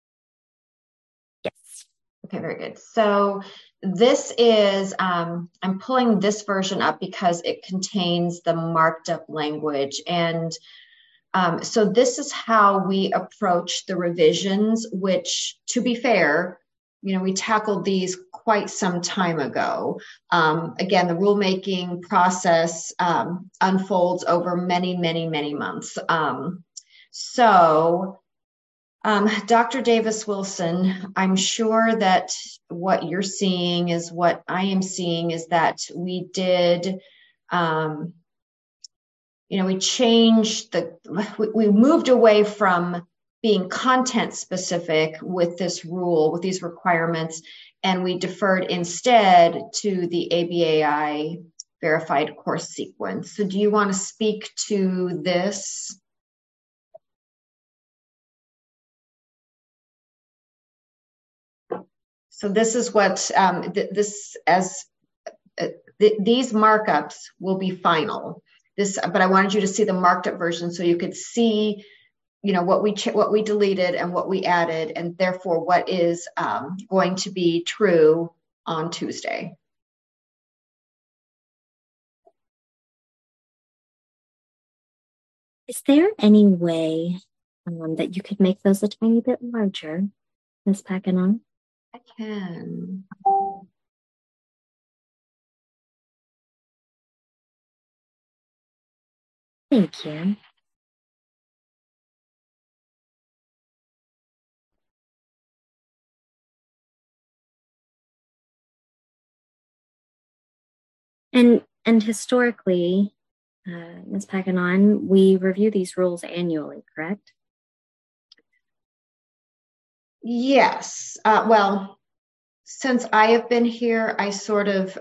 Yes. Okay, very good. So this is, I'm pulling this version up because it contains the marked up language. And so this is how we approach the revisions, which, to be fair, we tackled these quite some time ago. Again, the rulemaking process unfolds over many, many, many months. Dr. Davis Wilson, I'm sure that what you're seeing is what I am seeing, is that we did we changed we moved away from being content specific with this rule, with these requirements, and we deferred instead to the ABAI verified course sequence. So do you want to speak to this? So this is what these markups will be final. But I wanted you to see the marked up version so you could see, what we deleted and what we added, and therefore what is going to be true on Tuesday. Is there any way that you could make those a tiny bit larger, Ms. Packanon? I can. Thank you. And historically, Ms. Packanon, we review these rules annually, correct? Yes. Well, since I have been here, I sort of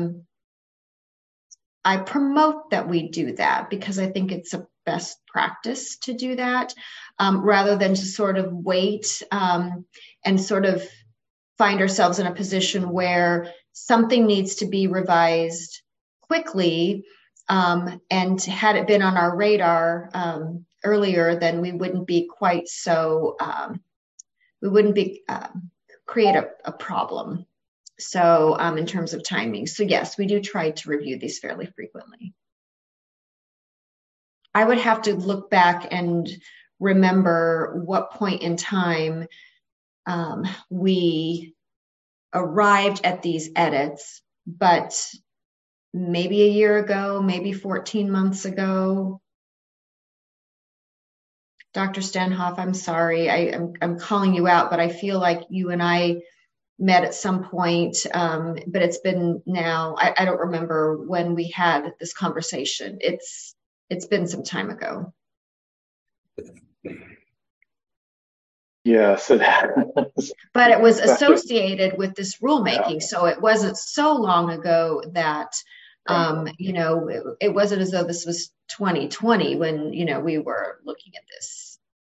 I promote that we do that because I think it's a best practice to do that, rather than to sort of wait and sort of find ourselves in a position where something needs to be revised quickly. And had it been on our radar earlier, then we wouldn't be quite so, we wouldn't be create a problem. So in terms of timing. So yes, we do try to review these fairly frequently. I would have to look back and remember what point in time we arrived at these edits, but maybe a year ago, maybe 14 months ago. Dr. Stenhoff, I'm sorry, I'm calling you out, but I feel like you and I met at some point, but it's been now, I don't remember when we had this conversation. It's been some time ago. Yes, it has. But it was associated with this rulemaking, yeah. So it wasn't so long ago that, it wasn't as though this was 2020 when, we were looking at this.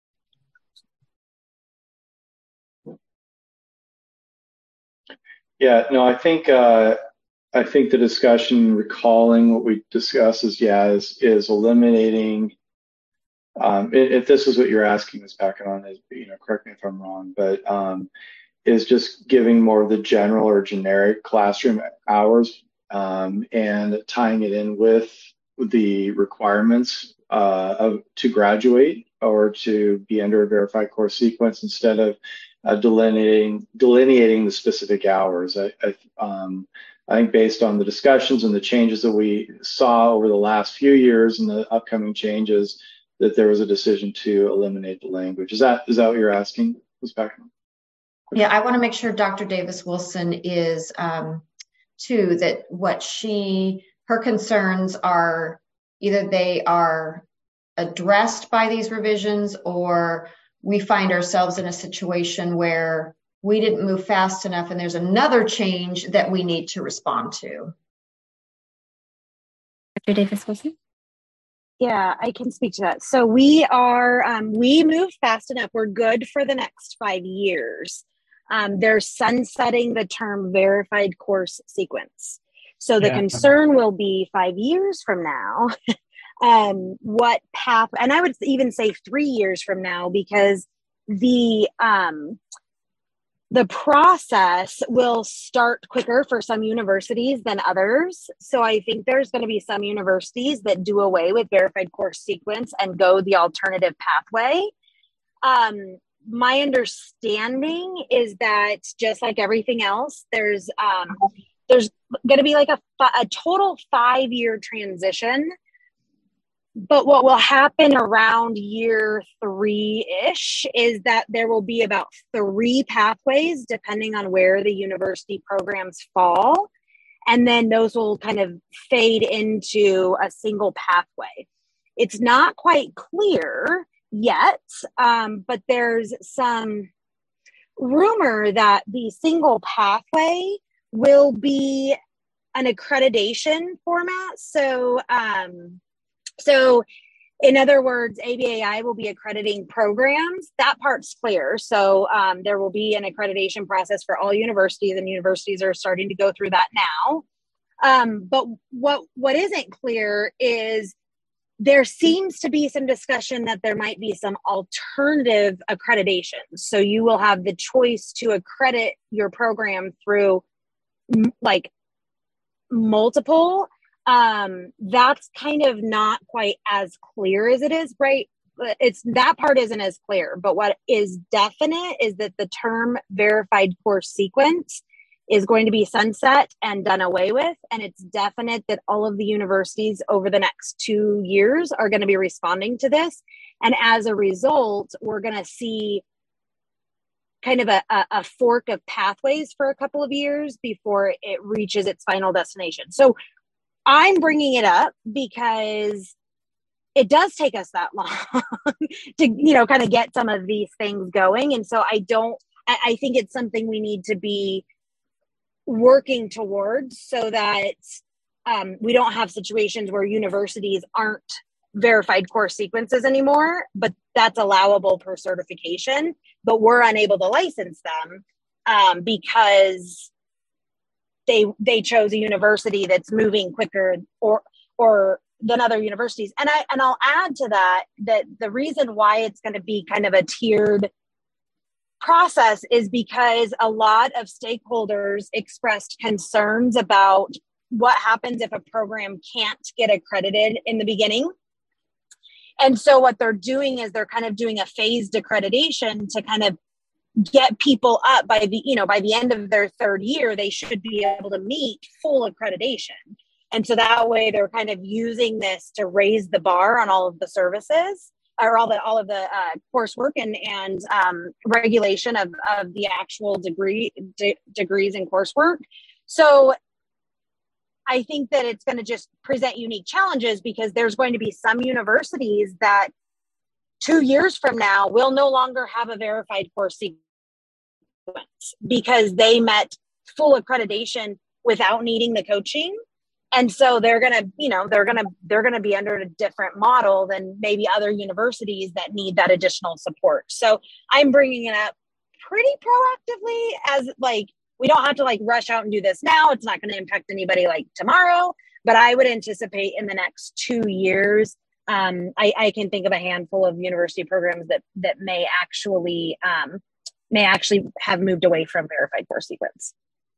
Yeah, no, I think the discussion, recalling what we discussed, is eliminating. If this is what you're asking, Ms. Packanon, correct me if I'm wrong, but is just giving more of the general or generic classroom hours and tying it in with the requirements to graduate or to be under a verified course sequence instead of delineating the specific hours. I think based on the discussions and the changes that we saw over the last few years and the upcoming changes, that there was a decision to eliminate the language. Is that what you're asking, Ms. Packanon? Yeah, I want to make sure Dr. Davis-Wilson is too, that her concerns are either they are addressed by these revisions or we find ourselves in a situation where we didn't move fast enough and there's another change that we need to respond to. Dr. Davis-Wilson? Yeah, I can speak to that. So we moved fast enough. We're good for the next 5 years. They're sunsetting the term verified course sequence. So the concern will be 5 years from now, what path, and I would even say 3 years from now, because the process will start quicker for some universities than others. So I think there's going to be some universities that do away with verified course sequence and go the alternative pathway. My understanding is that just like everything else, there's going to be like a total 5-year transition. But what will happen around year 3-ish is that there will be about 3 pathways, depending on where the university programs fall. And then those will kind of fade into a single pathway. It's not quite clear yet, but there's some rumor that the single pathway will be an accreditation format. So in other words, ABAI will be accrediting programs. That part's clear. So there will be an accreditation process for all universities, and universities are starting to go through that now. But what isn't clear is there seems to be some discussion that there might be some alternative accreditations. So you will have the choice to accredit your program through like multiple. That's kind of not quite as clear as it is, right? That part isn't as clear, but what is definite is that the term verified course sequence is going to be sunset and done away with. And it's definite that all of the universities over the next 2 years are going to be responding to this. And as a result, we're going to see kind of a fork of pathways for a couple of years before it reaches its final destination. So I'm bringing it up because it does take us that long to, kind of get some of these things going. And so I think it's something we need to be working towards so that we don't have situations where universities aren't verified course sequences anymore, but that's allowable per certification, but we're unable to license them because they chose a university that's moving quicker or than other universities. And I'll add to that the reason why it's going to be kind of a tiered process is because a lot of stakeholders expressed concerns about what happens if a program can't get accredited in the beginning. And so what they're doing is they're kind of doing a phased accreditation to kind of get people up by the end of their third year, they should be able to meet full accreditation. And so that way they're kind of using this to raise the bar on all of the services or all of the coursework and regulation of the actual degrees and coursework. So I think that it's going to just present unique challenges because there's going to be some universities that 2 years from now will no longer have a verified course sequence because they met full accreditation without needing the coaching. And so they're going to be under a different model than maybe other universities that need that additional support. So I'm bringing it up pretty proactively as we don't have to rush out and do this now. It's not going to impact anybody tomorrow, but I would anticipate in the next 2 years, I can think of a handful of university programs that may actually have moved away from verified course sequence.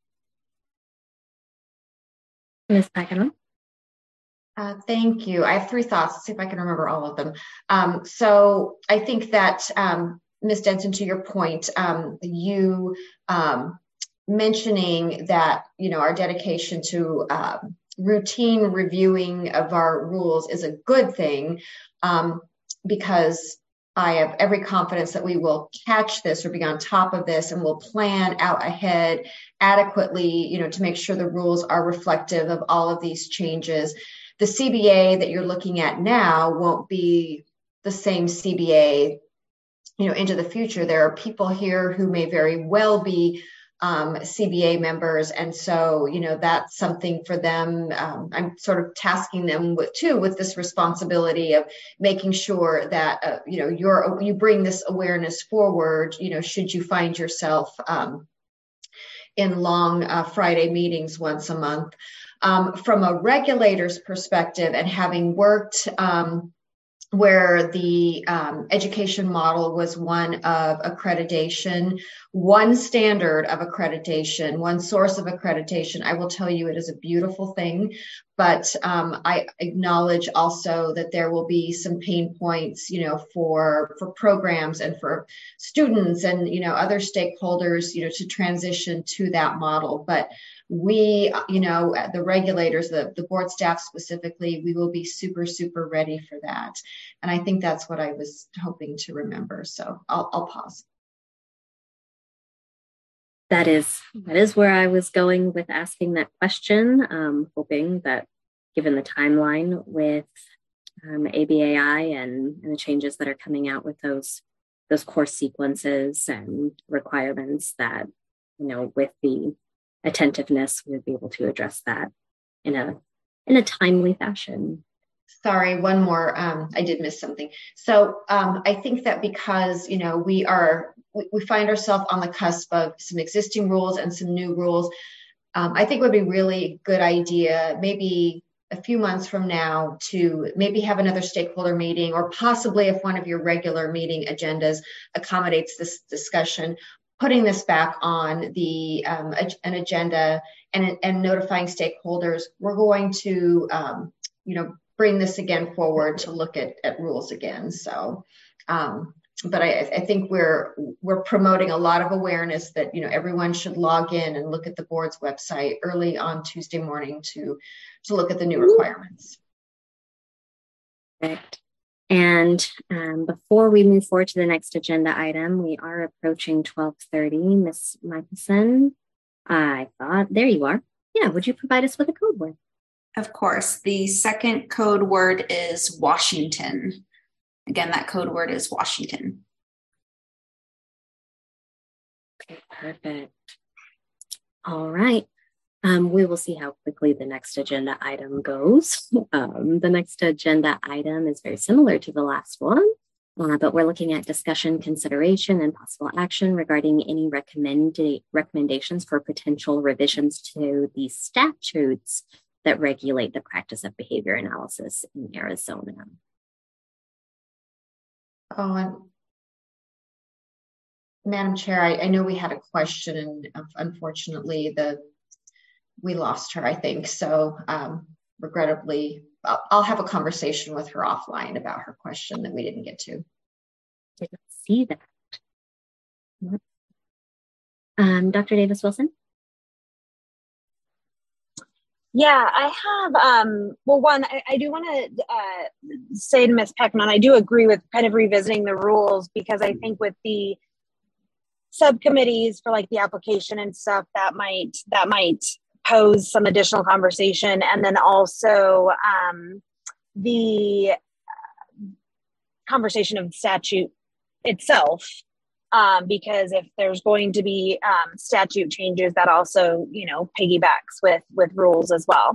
Ms. Paganel? Thank you. I have 3 thoughts. Let's see if I can remember all of them. So I think that, Ms. Denson, to your point, you mentioning that, our dedication to routine reviewing of our rules is a good thing because I have every confidence that we will catch this or be on top of this and will plan out ahead adequately, to make sure the rules are reflective of all of these changes. The CBA that you're looking at now won't be the same CBA, into the future. There are people here who may very well be CBA members. And so, that's something for them. I'm sort of tasking them with this responsibility of making sure that, you bring this awareness forward, should you find yourself in long Friday meetings once a month. From a regulator's perspective and having worked where the education model was one of accreditation, one standard of accreditation, one source of accreditation. I will tell you it is a beautiful thing, but I acknowledge also that there will be some pain points, for programs and for students and, other stakeholders, to transition to that model. But we, the regulators, the board staff specifically, we will be super, super ready for that. And I think that's what I was hoping to remember. So I'll pause. That is where I was going with asking that question, hoping that given the timeline with ABAI and the changes that are coming out with those course sequences and requirements that, with the attentiveness, we'll be able to address that in a timely fashion. Sorry, one more. I did miss something. So I think that because, we find ourselves on the cusp of some existing rules and some new rules, I think it would be really good idea, maybe a few months from now, to maybe have another stakeholder meeting, or possibly if one of your regular meeting agendas accommodates this discussion, putting this back on the an agenda and notifying stakeholders. We're going to, bring this again forward to look at rules again. So, but I think we're promoting a lot of awareness that, everyone should log in and look at the board's website early on Tuesday morning to look at the new requirements. Perfect. And before we move forward to the next agenda item, we are approaching 12:30. Ms. Michelson, I thought, there you are. Yeah, would you provide us with a code word? Of course. The second code word is Washington. Again, that code word is Washington. Okay, perfect. All right. We will see how quickly the next agenda item goes. The next agenda item is very similar to the last one, but we're looking at discussion, consideration, and possible action regarding any recommendations for potential revisions to the statutes that regulate the practice of behavior analysis in Arizona. Oh, and Madam Chair, I know we had a question, and unfortunately we lost her, I think. So regrettably, I'll have a conversation with her offline about her question that we didn't get to. Didn't see that. Dr. Davis-Wilson? Yeah, I have, one, I do want to say to Ms. Peckman, I do agree with kind of revisiting the rules, because I think with the subcommittees for like the application and stuff, that might pose some additional conversation. And then also the conversation of statute itself, because if there's going to be statute changes, that also, piggybacks with rules as well.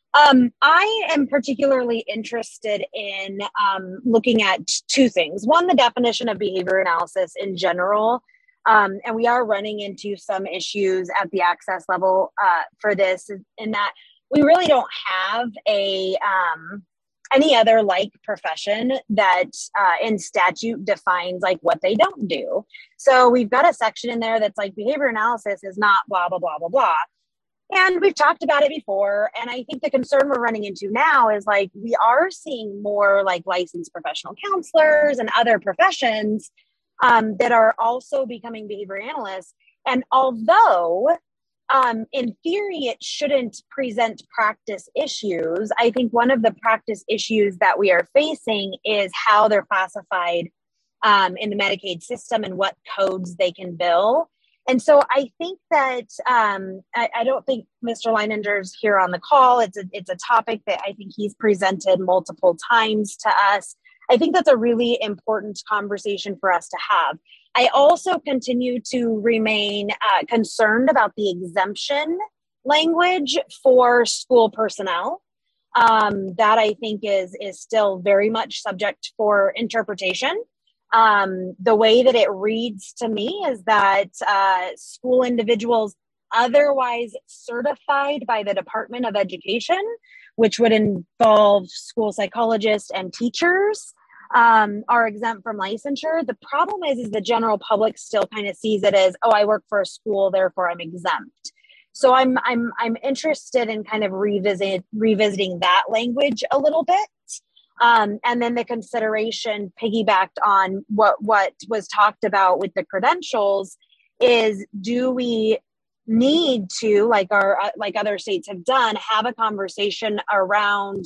I am particularly interested in looking at two things. One, the definition of behavior analysis in general. And we are running into some issues at the access level for this, in that we really don't have any other like profession that in statute defines like what they don't do. So we've got a section in there that's like behavior analysis is not blah, blah, blah, blah, blah. And we've talked about it before. And I think the concern we're running into now is like, we are seeing more like licensed professional counselors and other professions that are also becoming behavior analysts. And although in theory, it shouldn't present practice issues, I think one of the practice issues that we are facing is how they're classified in the Medicaid system and what codes they can bill. And so I think that I don't think Mr. Leininger's here on the call. It's a topic that I think he's presented multiple times to us. I think that's a really important conversation for us to have. I also continue to remain concerned about the exemption language for school personnel. That I think is still very much subject for interpretation. The way that it reads to me is that school individuals otherwise certified by the Department of Education, which would involve school psychologists and teachers, are exempt from licensure. The problem is the general public still kind of sees it as, oh, I work for a school, therefore I'm exempt. So I'm interested in kind of revisiting that language a little bit. And then the consideration piggybacked on what was talked about with the credentials is, do we need to, like other states have done, have a conversation around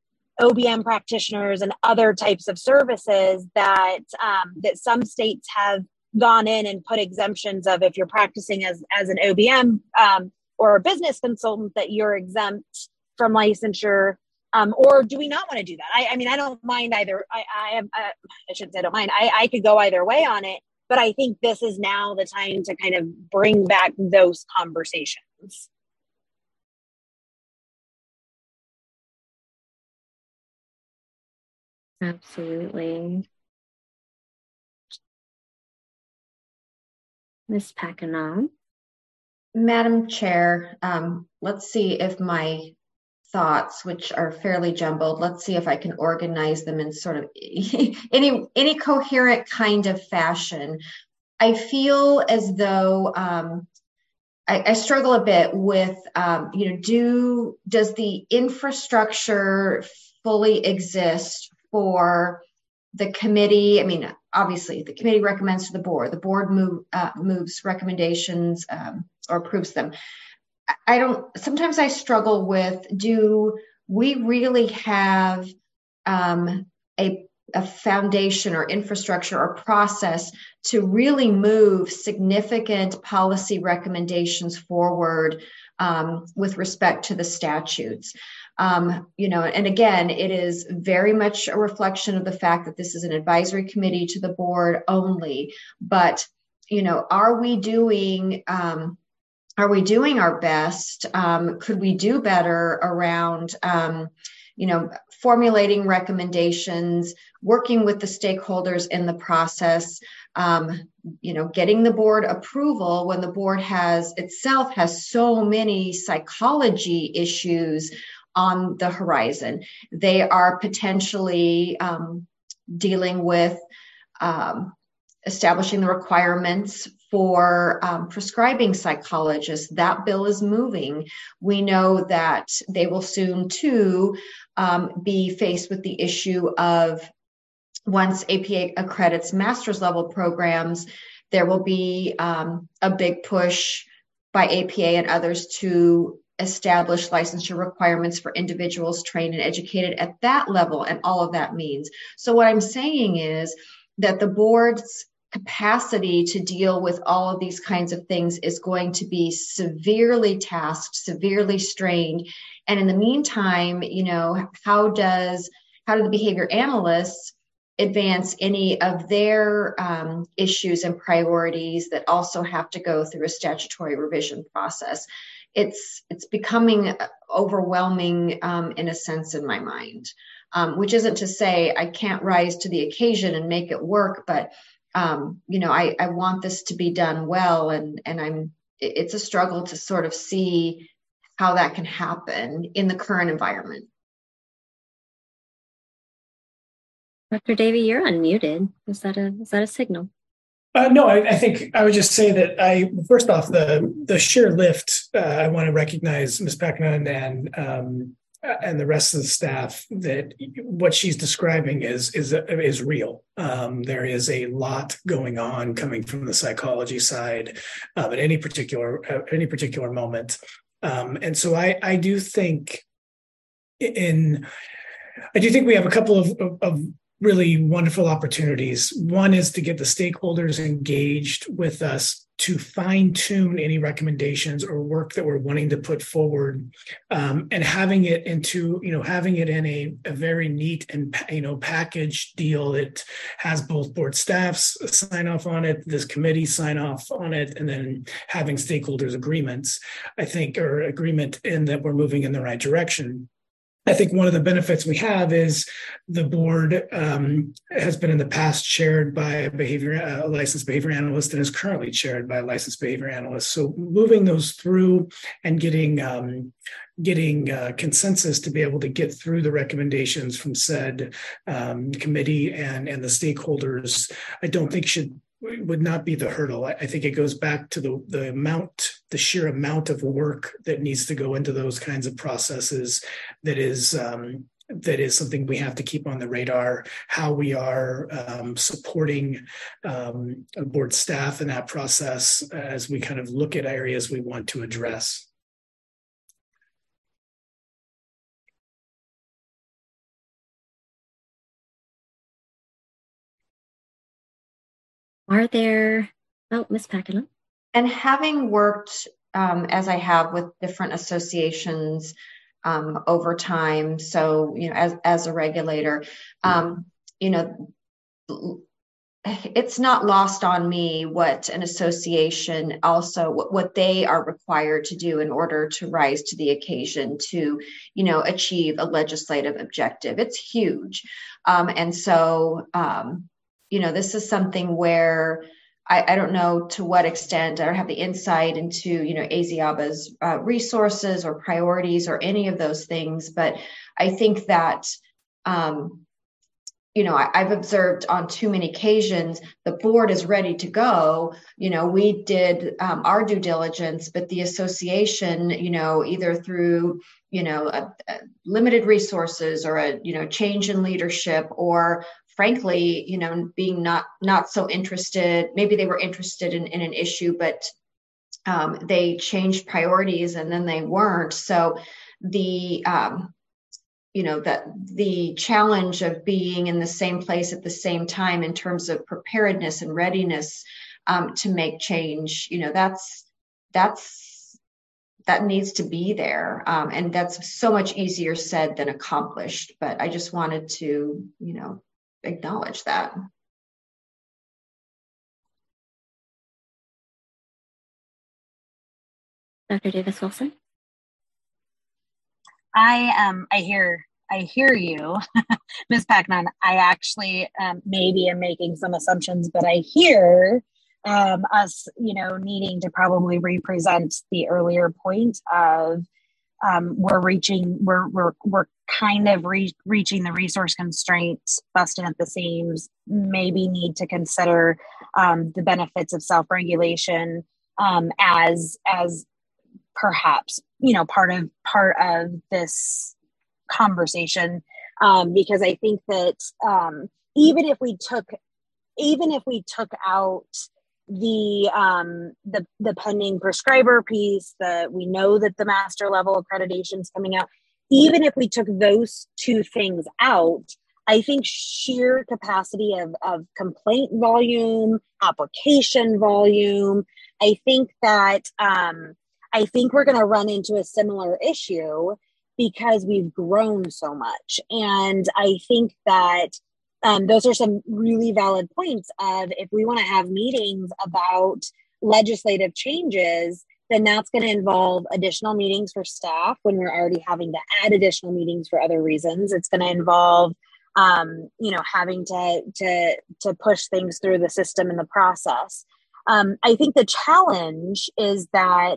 OBM practitioners and other types of services that some states have gone in and put exemptions of, if you're practicing as an OBM or a business consultant, that you're exempt from licensure. Or do we not want to do that? I mean, I don't mind either. I shouldn't say I don't mind. I could go either way on it, but I think this is now the time to kind of bring back those conversations. Absolutely. Ms. Packenow. Madam Chair, let's see if my thoughts, which are fairly jumbled, let's see if I can organize them in sort of any coherent kind of fashion. I feel as though I struggle a bit with, does the infrastructure fully exist for the committee? I mean, obviously, the committee recommends to the board moves recommendations or approves them. Sometimes I struggle with, do we really have a foundation or infrastructure or process to really move significant policy recommendations forward with respect to the statutes? And again, it is very much a reflection of the fact that this is an advisory committee to the board only. But, are we doing our best? Could we do better around, formulating recommendations, working with the stakeholders in the process, getting the board approval when the board itself has so many psychology issues on the horizon? They are potentially dealing with establishing the requirements for prescribing psychologists. That bill is moving. We know that they will soon too be faced with the issue of, once APA accredits master's level programs, there will be a big push by APA and others to establish licensure requirements for individuals trained and educated at that level, and all of that means. So what I'm saying is that the board's capacity to deal with all of these kinds of things is going to be severely tasked, severely strained. And in the meantime, how do the behavior analysts advance any of their issues and priorities that also have to go through a statutory revision process? It's becoming overwhelming in a sense in my mind, which isn't to say I can't rise to the occasion and make it work, but I want this to be done well, and it's a struggle to sort of see how that can happen in the current environment. Dr. Davey, you're unmuted. Is that a signal? No, I think I would just say that first off, the sheer lift, I want to recognize Ms. Packenow and the rest of the staff that what she's describing is real. There is a lot going on coming from the psychology side at any particular moment, and so I do think we have a couple of really wonderful opportunities. One is to get the stakeholders engaged with us to fine-tune any recommendations or work that we're wanting to put forward, and having it in a very neat and packaged deal that has both board staffs sign off on it, this committee sign off on it, and then having stakeholders agreements, I think, or agreement in that we're moving in the right direction. I think one of the benefits we have is the board has been in the past chaired by a licensed behavior analyst and is currently chaired by a licensed behavior analyst. So moving those through and getting consensus to be able to get through the recommendations from said committee and the stakeholders, I don't think would not be the hurdle. I think it goes back to the sheer amount of work that needs to go into those kinds of processes. That is something we have to keep on the radar, how we are supporting board staff in that process as we kind of look at areas we want to address. Ms. Packenow? And having worked, as I have, with different associations over time. So, as a regulator, it's not lost on me what an association also, what they are required to do in order to rise to the occasion to, achieve a legislative objective. It's huge. And so, this is something where I don't know to what extent I don't have the insight into, ASIABA's resources or priorities or any of those things. But I think that, I've observed on too many occasions, the board is ready to go. We did our due diligence, but the association, either through, limited resources or a, change in leadership, or frankly, being not so interested. Maybe they were interested in an issue, but they changed priorities and then they weren't. So the the challenge of being in the same place at the same time in terms of preparedness and readiness to make change, that needs to be there. And that's so much easier said than accomplished. But I just wanted to, acknowledge that. Dr. Davis-Wilson? I hear you, Ms. Packman. I actually maybe am making some assumptions, but I hear us, needing to probably represent the earlier point of we're kind of reaching the resource constraints, busting at the seams, maybe need to consider the benefits of self-regulation as perhaps, part of this conversation, because I think that even if we took out the pending prescriber piece, that we know that the master level accreditation is coming out, even if we took those two things out, I think sheer capacity of complaint volume, application volume, I think we're going to run into a similar issue because we've grown so much. And I think that those are some really valid points of, if we want to have meetings about legislative changes, then that's going to involve additional meetings for staff when we're already having to add additional meetings for other reasons. It's going to involve, having to push things through the system and the process. I think the challenge is that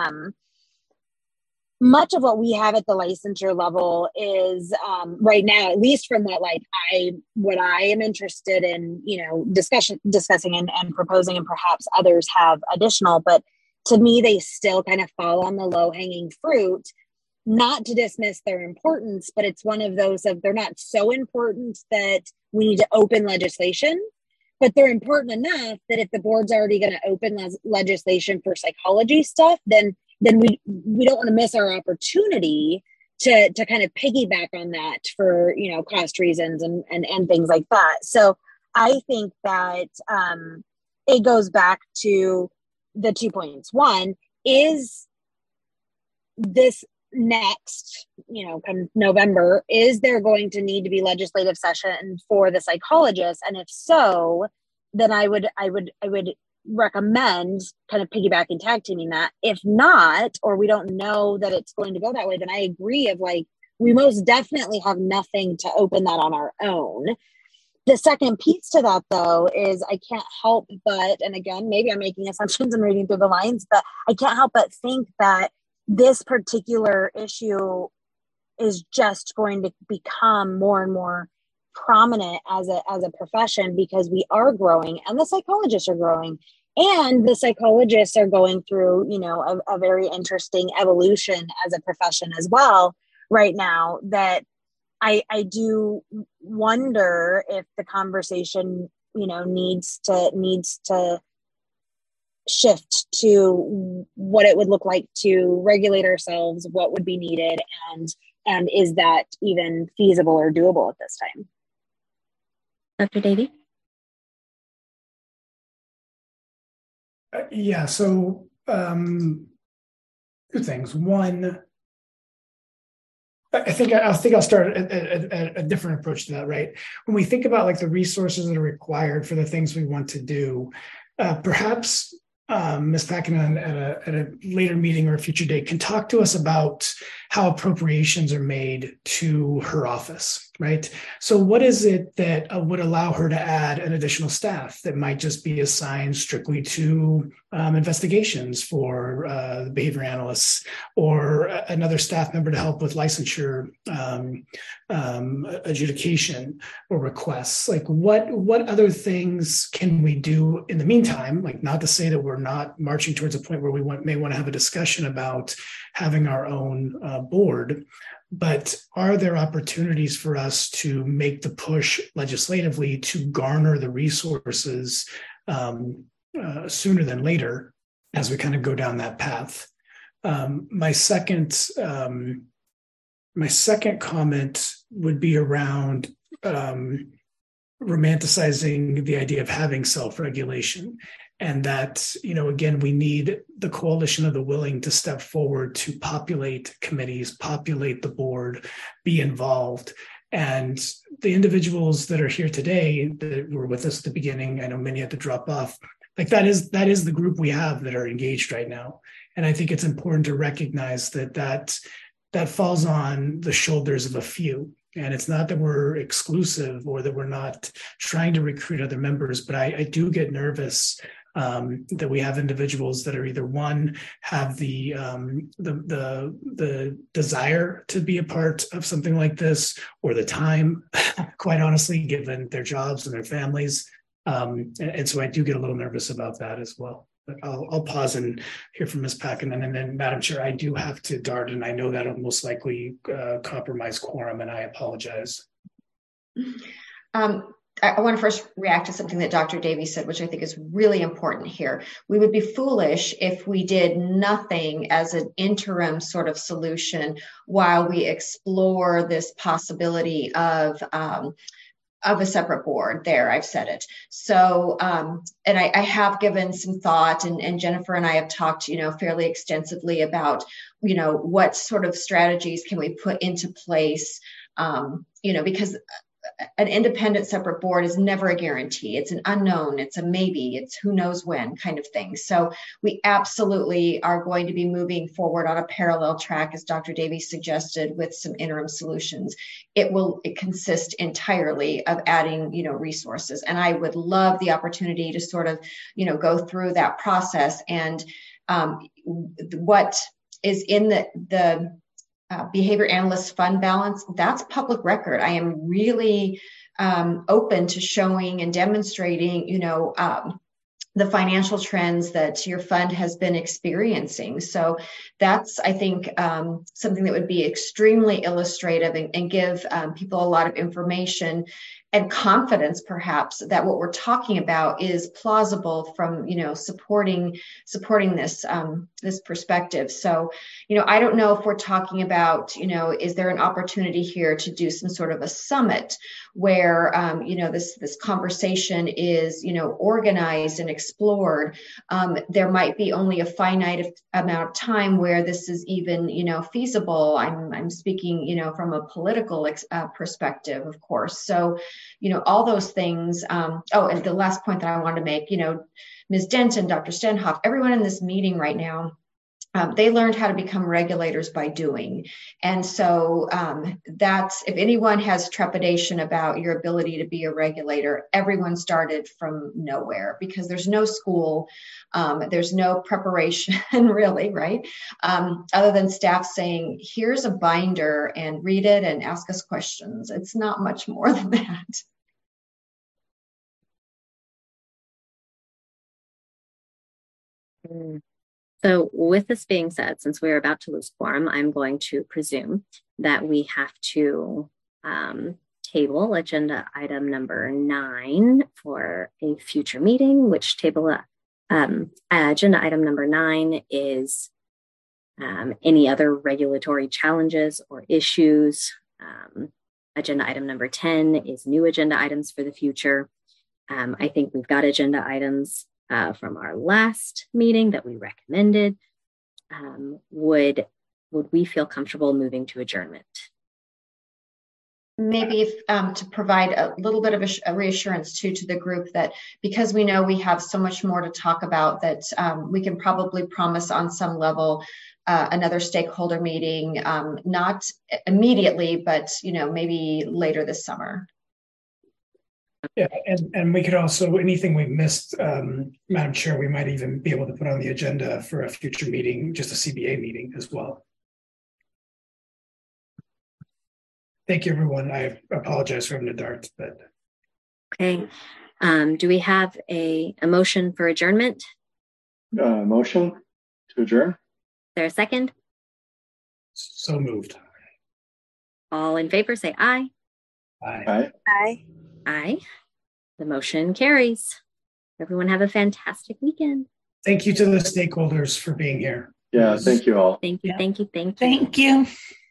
much of what we have at the licensure level is right now, at least from what I am interested in, discussing and proposing, and perhaps others have additional, but to me, they still kind of fall on the low-hanging fruit, not to dismiss their importance, but it's one of those of, they're not so important that we need to open legislation, but they're important enough that if the board's already going to open legislation for psychology stuff, then we don't want to miss our opportunity to kind of piggyback on that for, cost reasons and things like that. So I think that it goes back to the 2 points. One is this next, come November, is there going to need to be legislative session for the psychologists? And if so, then I would recommend kind of piggybacking, tag teaming that. If not, or we don't know that it's going to go that way, then I agree of we most definitely have nothing to open that on our own. The second piece to that, though, is I can't help but, and again, maybe I'm making assumptions and reading through the lines, but I can't help but think that this particular issue is just going to become more and more prominent as a profession, because we are growing and the psychologists are growing, and the psychologists are going through, a very interesting evolution as a profession as well right now, that I do wonder if the conversation, needs to shift to what it would look like to regulate ourselves, what would be needed, and is that even feasible or doable at this time? Dr. Davey? Yeah, so two things. One, I think I'll start a different approach to that, right? When we think about like the resources that are required for the things we want to do, perhaps Ms. Packin at a later meeting or a future date can talk to us about how appropriations are made to her office, right? So what is it that would allow her to add an additional staff that might just be assigned strictly to investigations for the behavior analysts, or another staff member to help with licensure adjudication or requests? Like what other things can we do in the meantime? Like, not to say that we're not marching towards a point where we may want to have a discussion about having our own board, but are there opportunities for us to make the push legislatively to garner the resources sooner than later as we kind of go down that path? My second comment would be around romanticizing the idea of having self-regulation, and that, again, we need the coalition of the willing to step forward to populate committees, populate the board, be involved. And the individuals that are here today that were with us at the beginning, I know many had to drop off, like that is the group we have that are engaged right now. And I think it's important to recognize that falls on the shoulders of a few. And it's not that we're exclusive or that we're not trying to recruit other members, but I do get nervous that we have individuals that are either have the desire to be a part of something like this, or the time, quite honestly, given their jobs and their families. And so I do get a little nervous about that as well. But I'll pause and hear from Ms. Packin, and then Madam Chair, I do have to dart, and I know that'll most likely compromise quorum, and I apologize. I want to first react to something that Dr. Davies said, which I think is really important here. We would be foolish if we did nothing as an interim sort of solution while we explore this possibility of a separate board. There, I've said it. So, and I have given some thought, and Jennifer and I have talked, fairly extensively about, what sort of strategies can we put into place, because an independent separate board is never a guarantee. It's an unknown, it's a maybe, it's who knows when kind of thing. So we absolutely are going to be moving forward on a parallel track, as Dr. Davies suggested, with some interim solutions. It consist entirely of adding, resources. And I would love the opportunity to sort of, go through that process. And what is in the behavior analyst fund balance, that's public record. I am really open to showing and demonstrating, the financial trends that your fund has been experiencing. So that's, I think, something that would be extremely illustrative and give people a lot of information and confidence, perhaps, that what we're talking about is plausible from, supporting this this perspective. So, I don't know if we're talking about, is there an opportunity here to do some sort of a summit where, this conversation is, organized and explored. There might be only a finite amount of time where this is even, feasible. I'm speaking, from a political perspective, of course. So, all those things. And the last point that I wanted to make, Ms. Denton, Dr. Stenhoff, everyone in this meeting right now, they learned how to become regulators by doing. And so that's, if anyone has trepidation about your ability to be a regulator, everyone started from nowhere, because there's no school, there's no preparation really, right? Other than staff saying, here's a binder and read it and ask us questions. It's not much more than that. So with this being said, since we're about to lose quorum, I'm going to presume that we have to table agenda item number 9 for a future meeting, which agenda item number 9 is any other regulatory challenges or issues. Agenda item number 10 is new agenda items for the future. I think we've got agenda items from our last meeting that we recommended. Would we feel comfortable moving to adjournment? maybe if, to provide a little bit of a reassurance to the group that because we know we have so much more to talk about, that we can probably promise on some level another stakeholder meeting, not immediately, but maybe later this summer. Yeah, and we could also, anything we missed, Madam Chair, we might even be able to put on the agenda for a future meeting, just a CBA meeting as well. Thank you, everyone. I apologize for having to dart, but. Okay. Do we have a motion for adjournment? Motion to adjourn. Is there a second? So moved. All in favor, say aye. Aye. Aye. Aye. Aye. The motion carries. Everyone have a fantastic weekend. Thank you to the stakeholders for being here. Yeah, thank you all. Thank you, thank you, thank you. Thank you.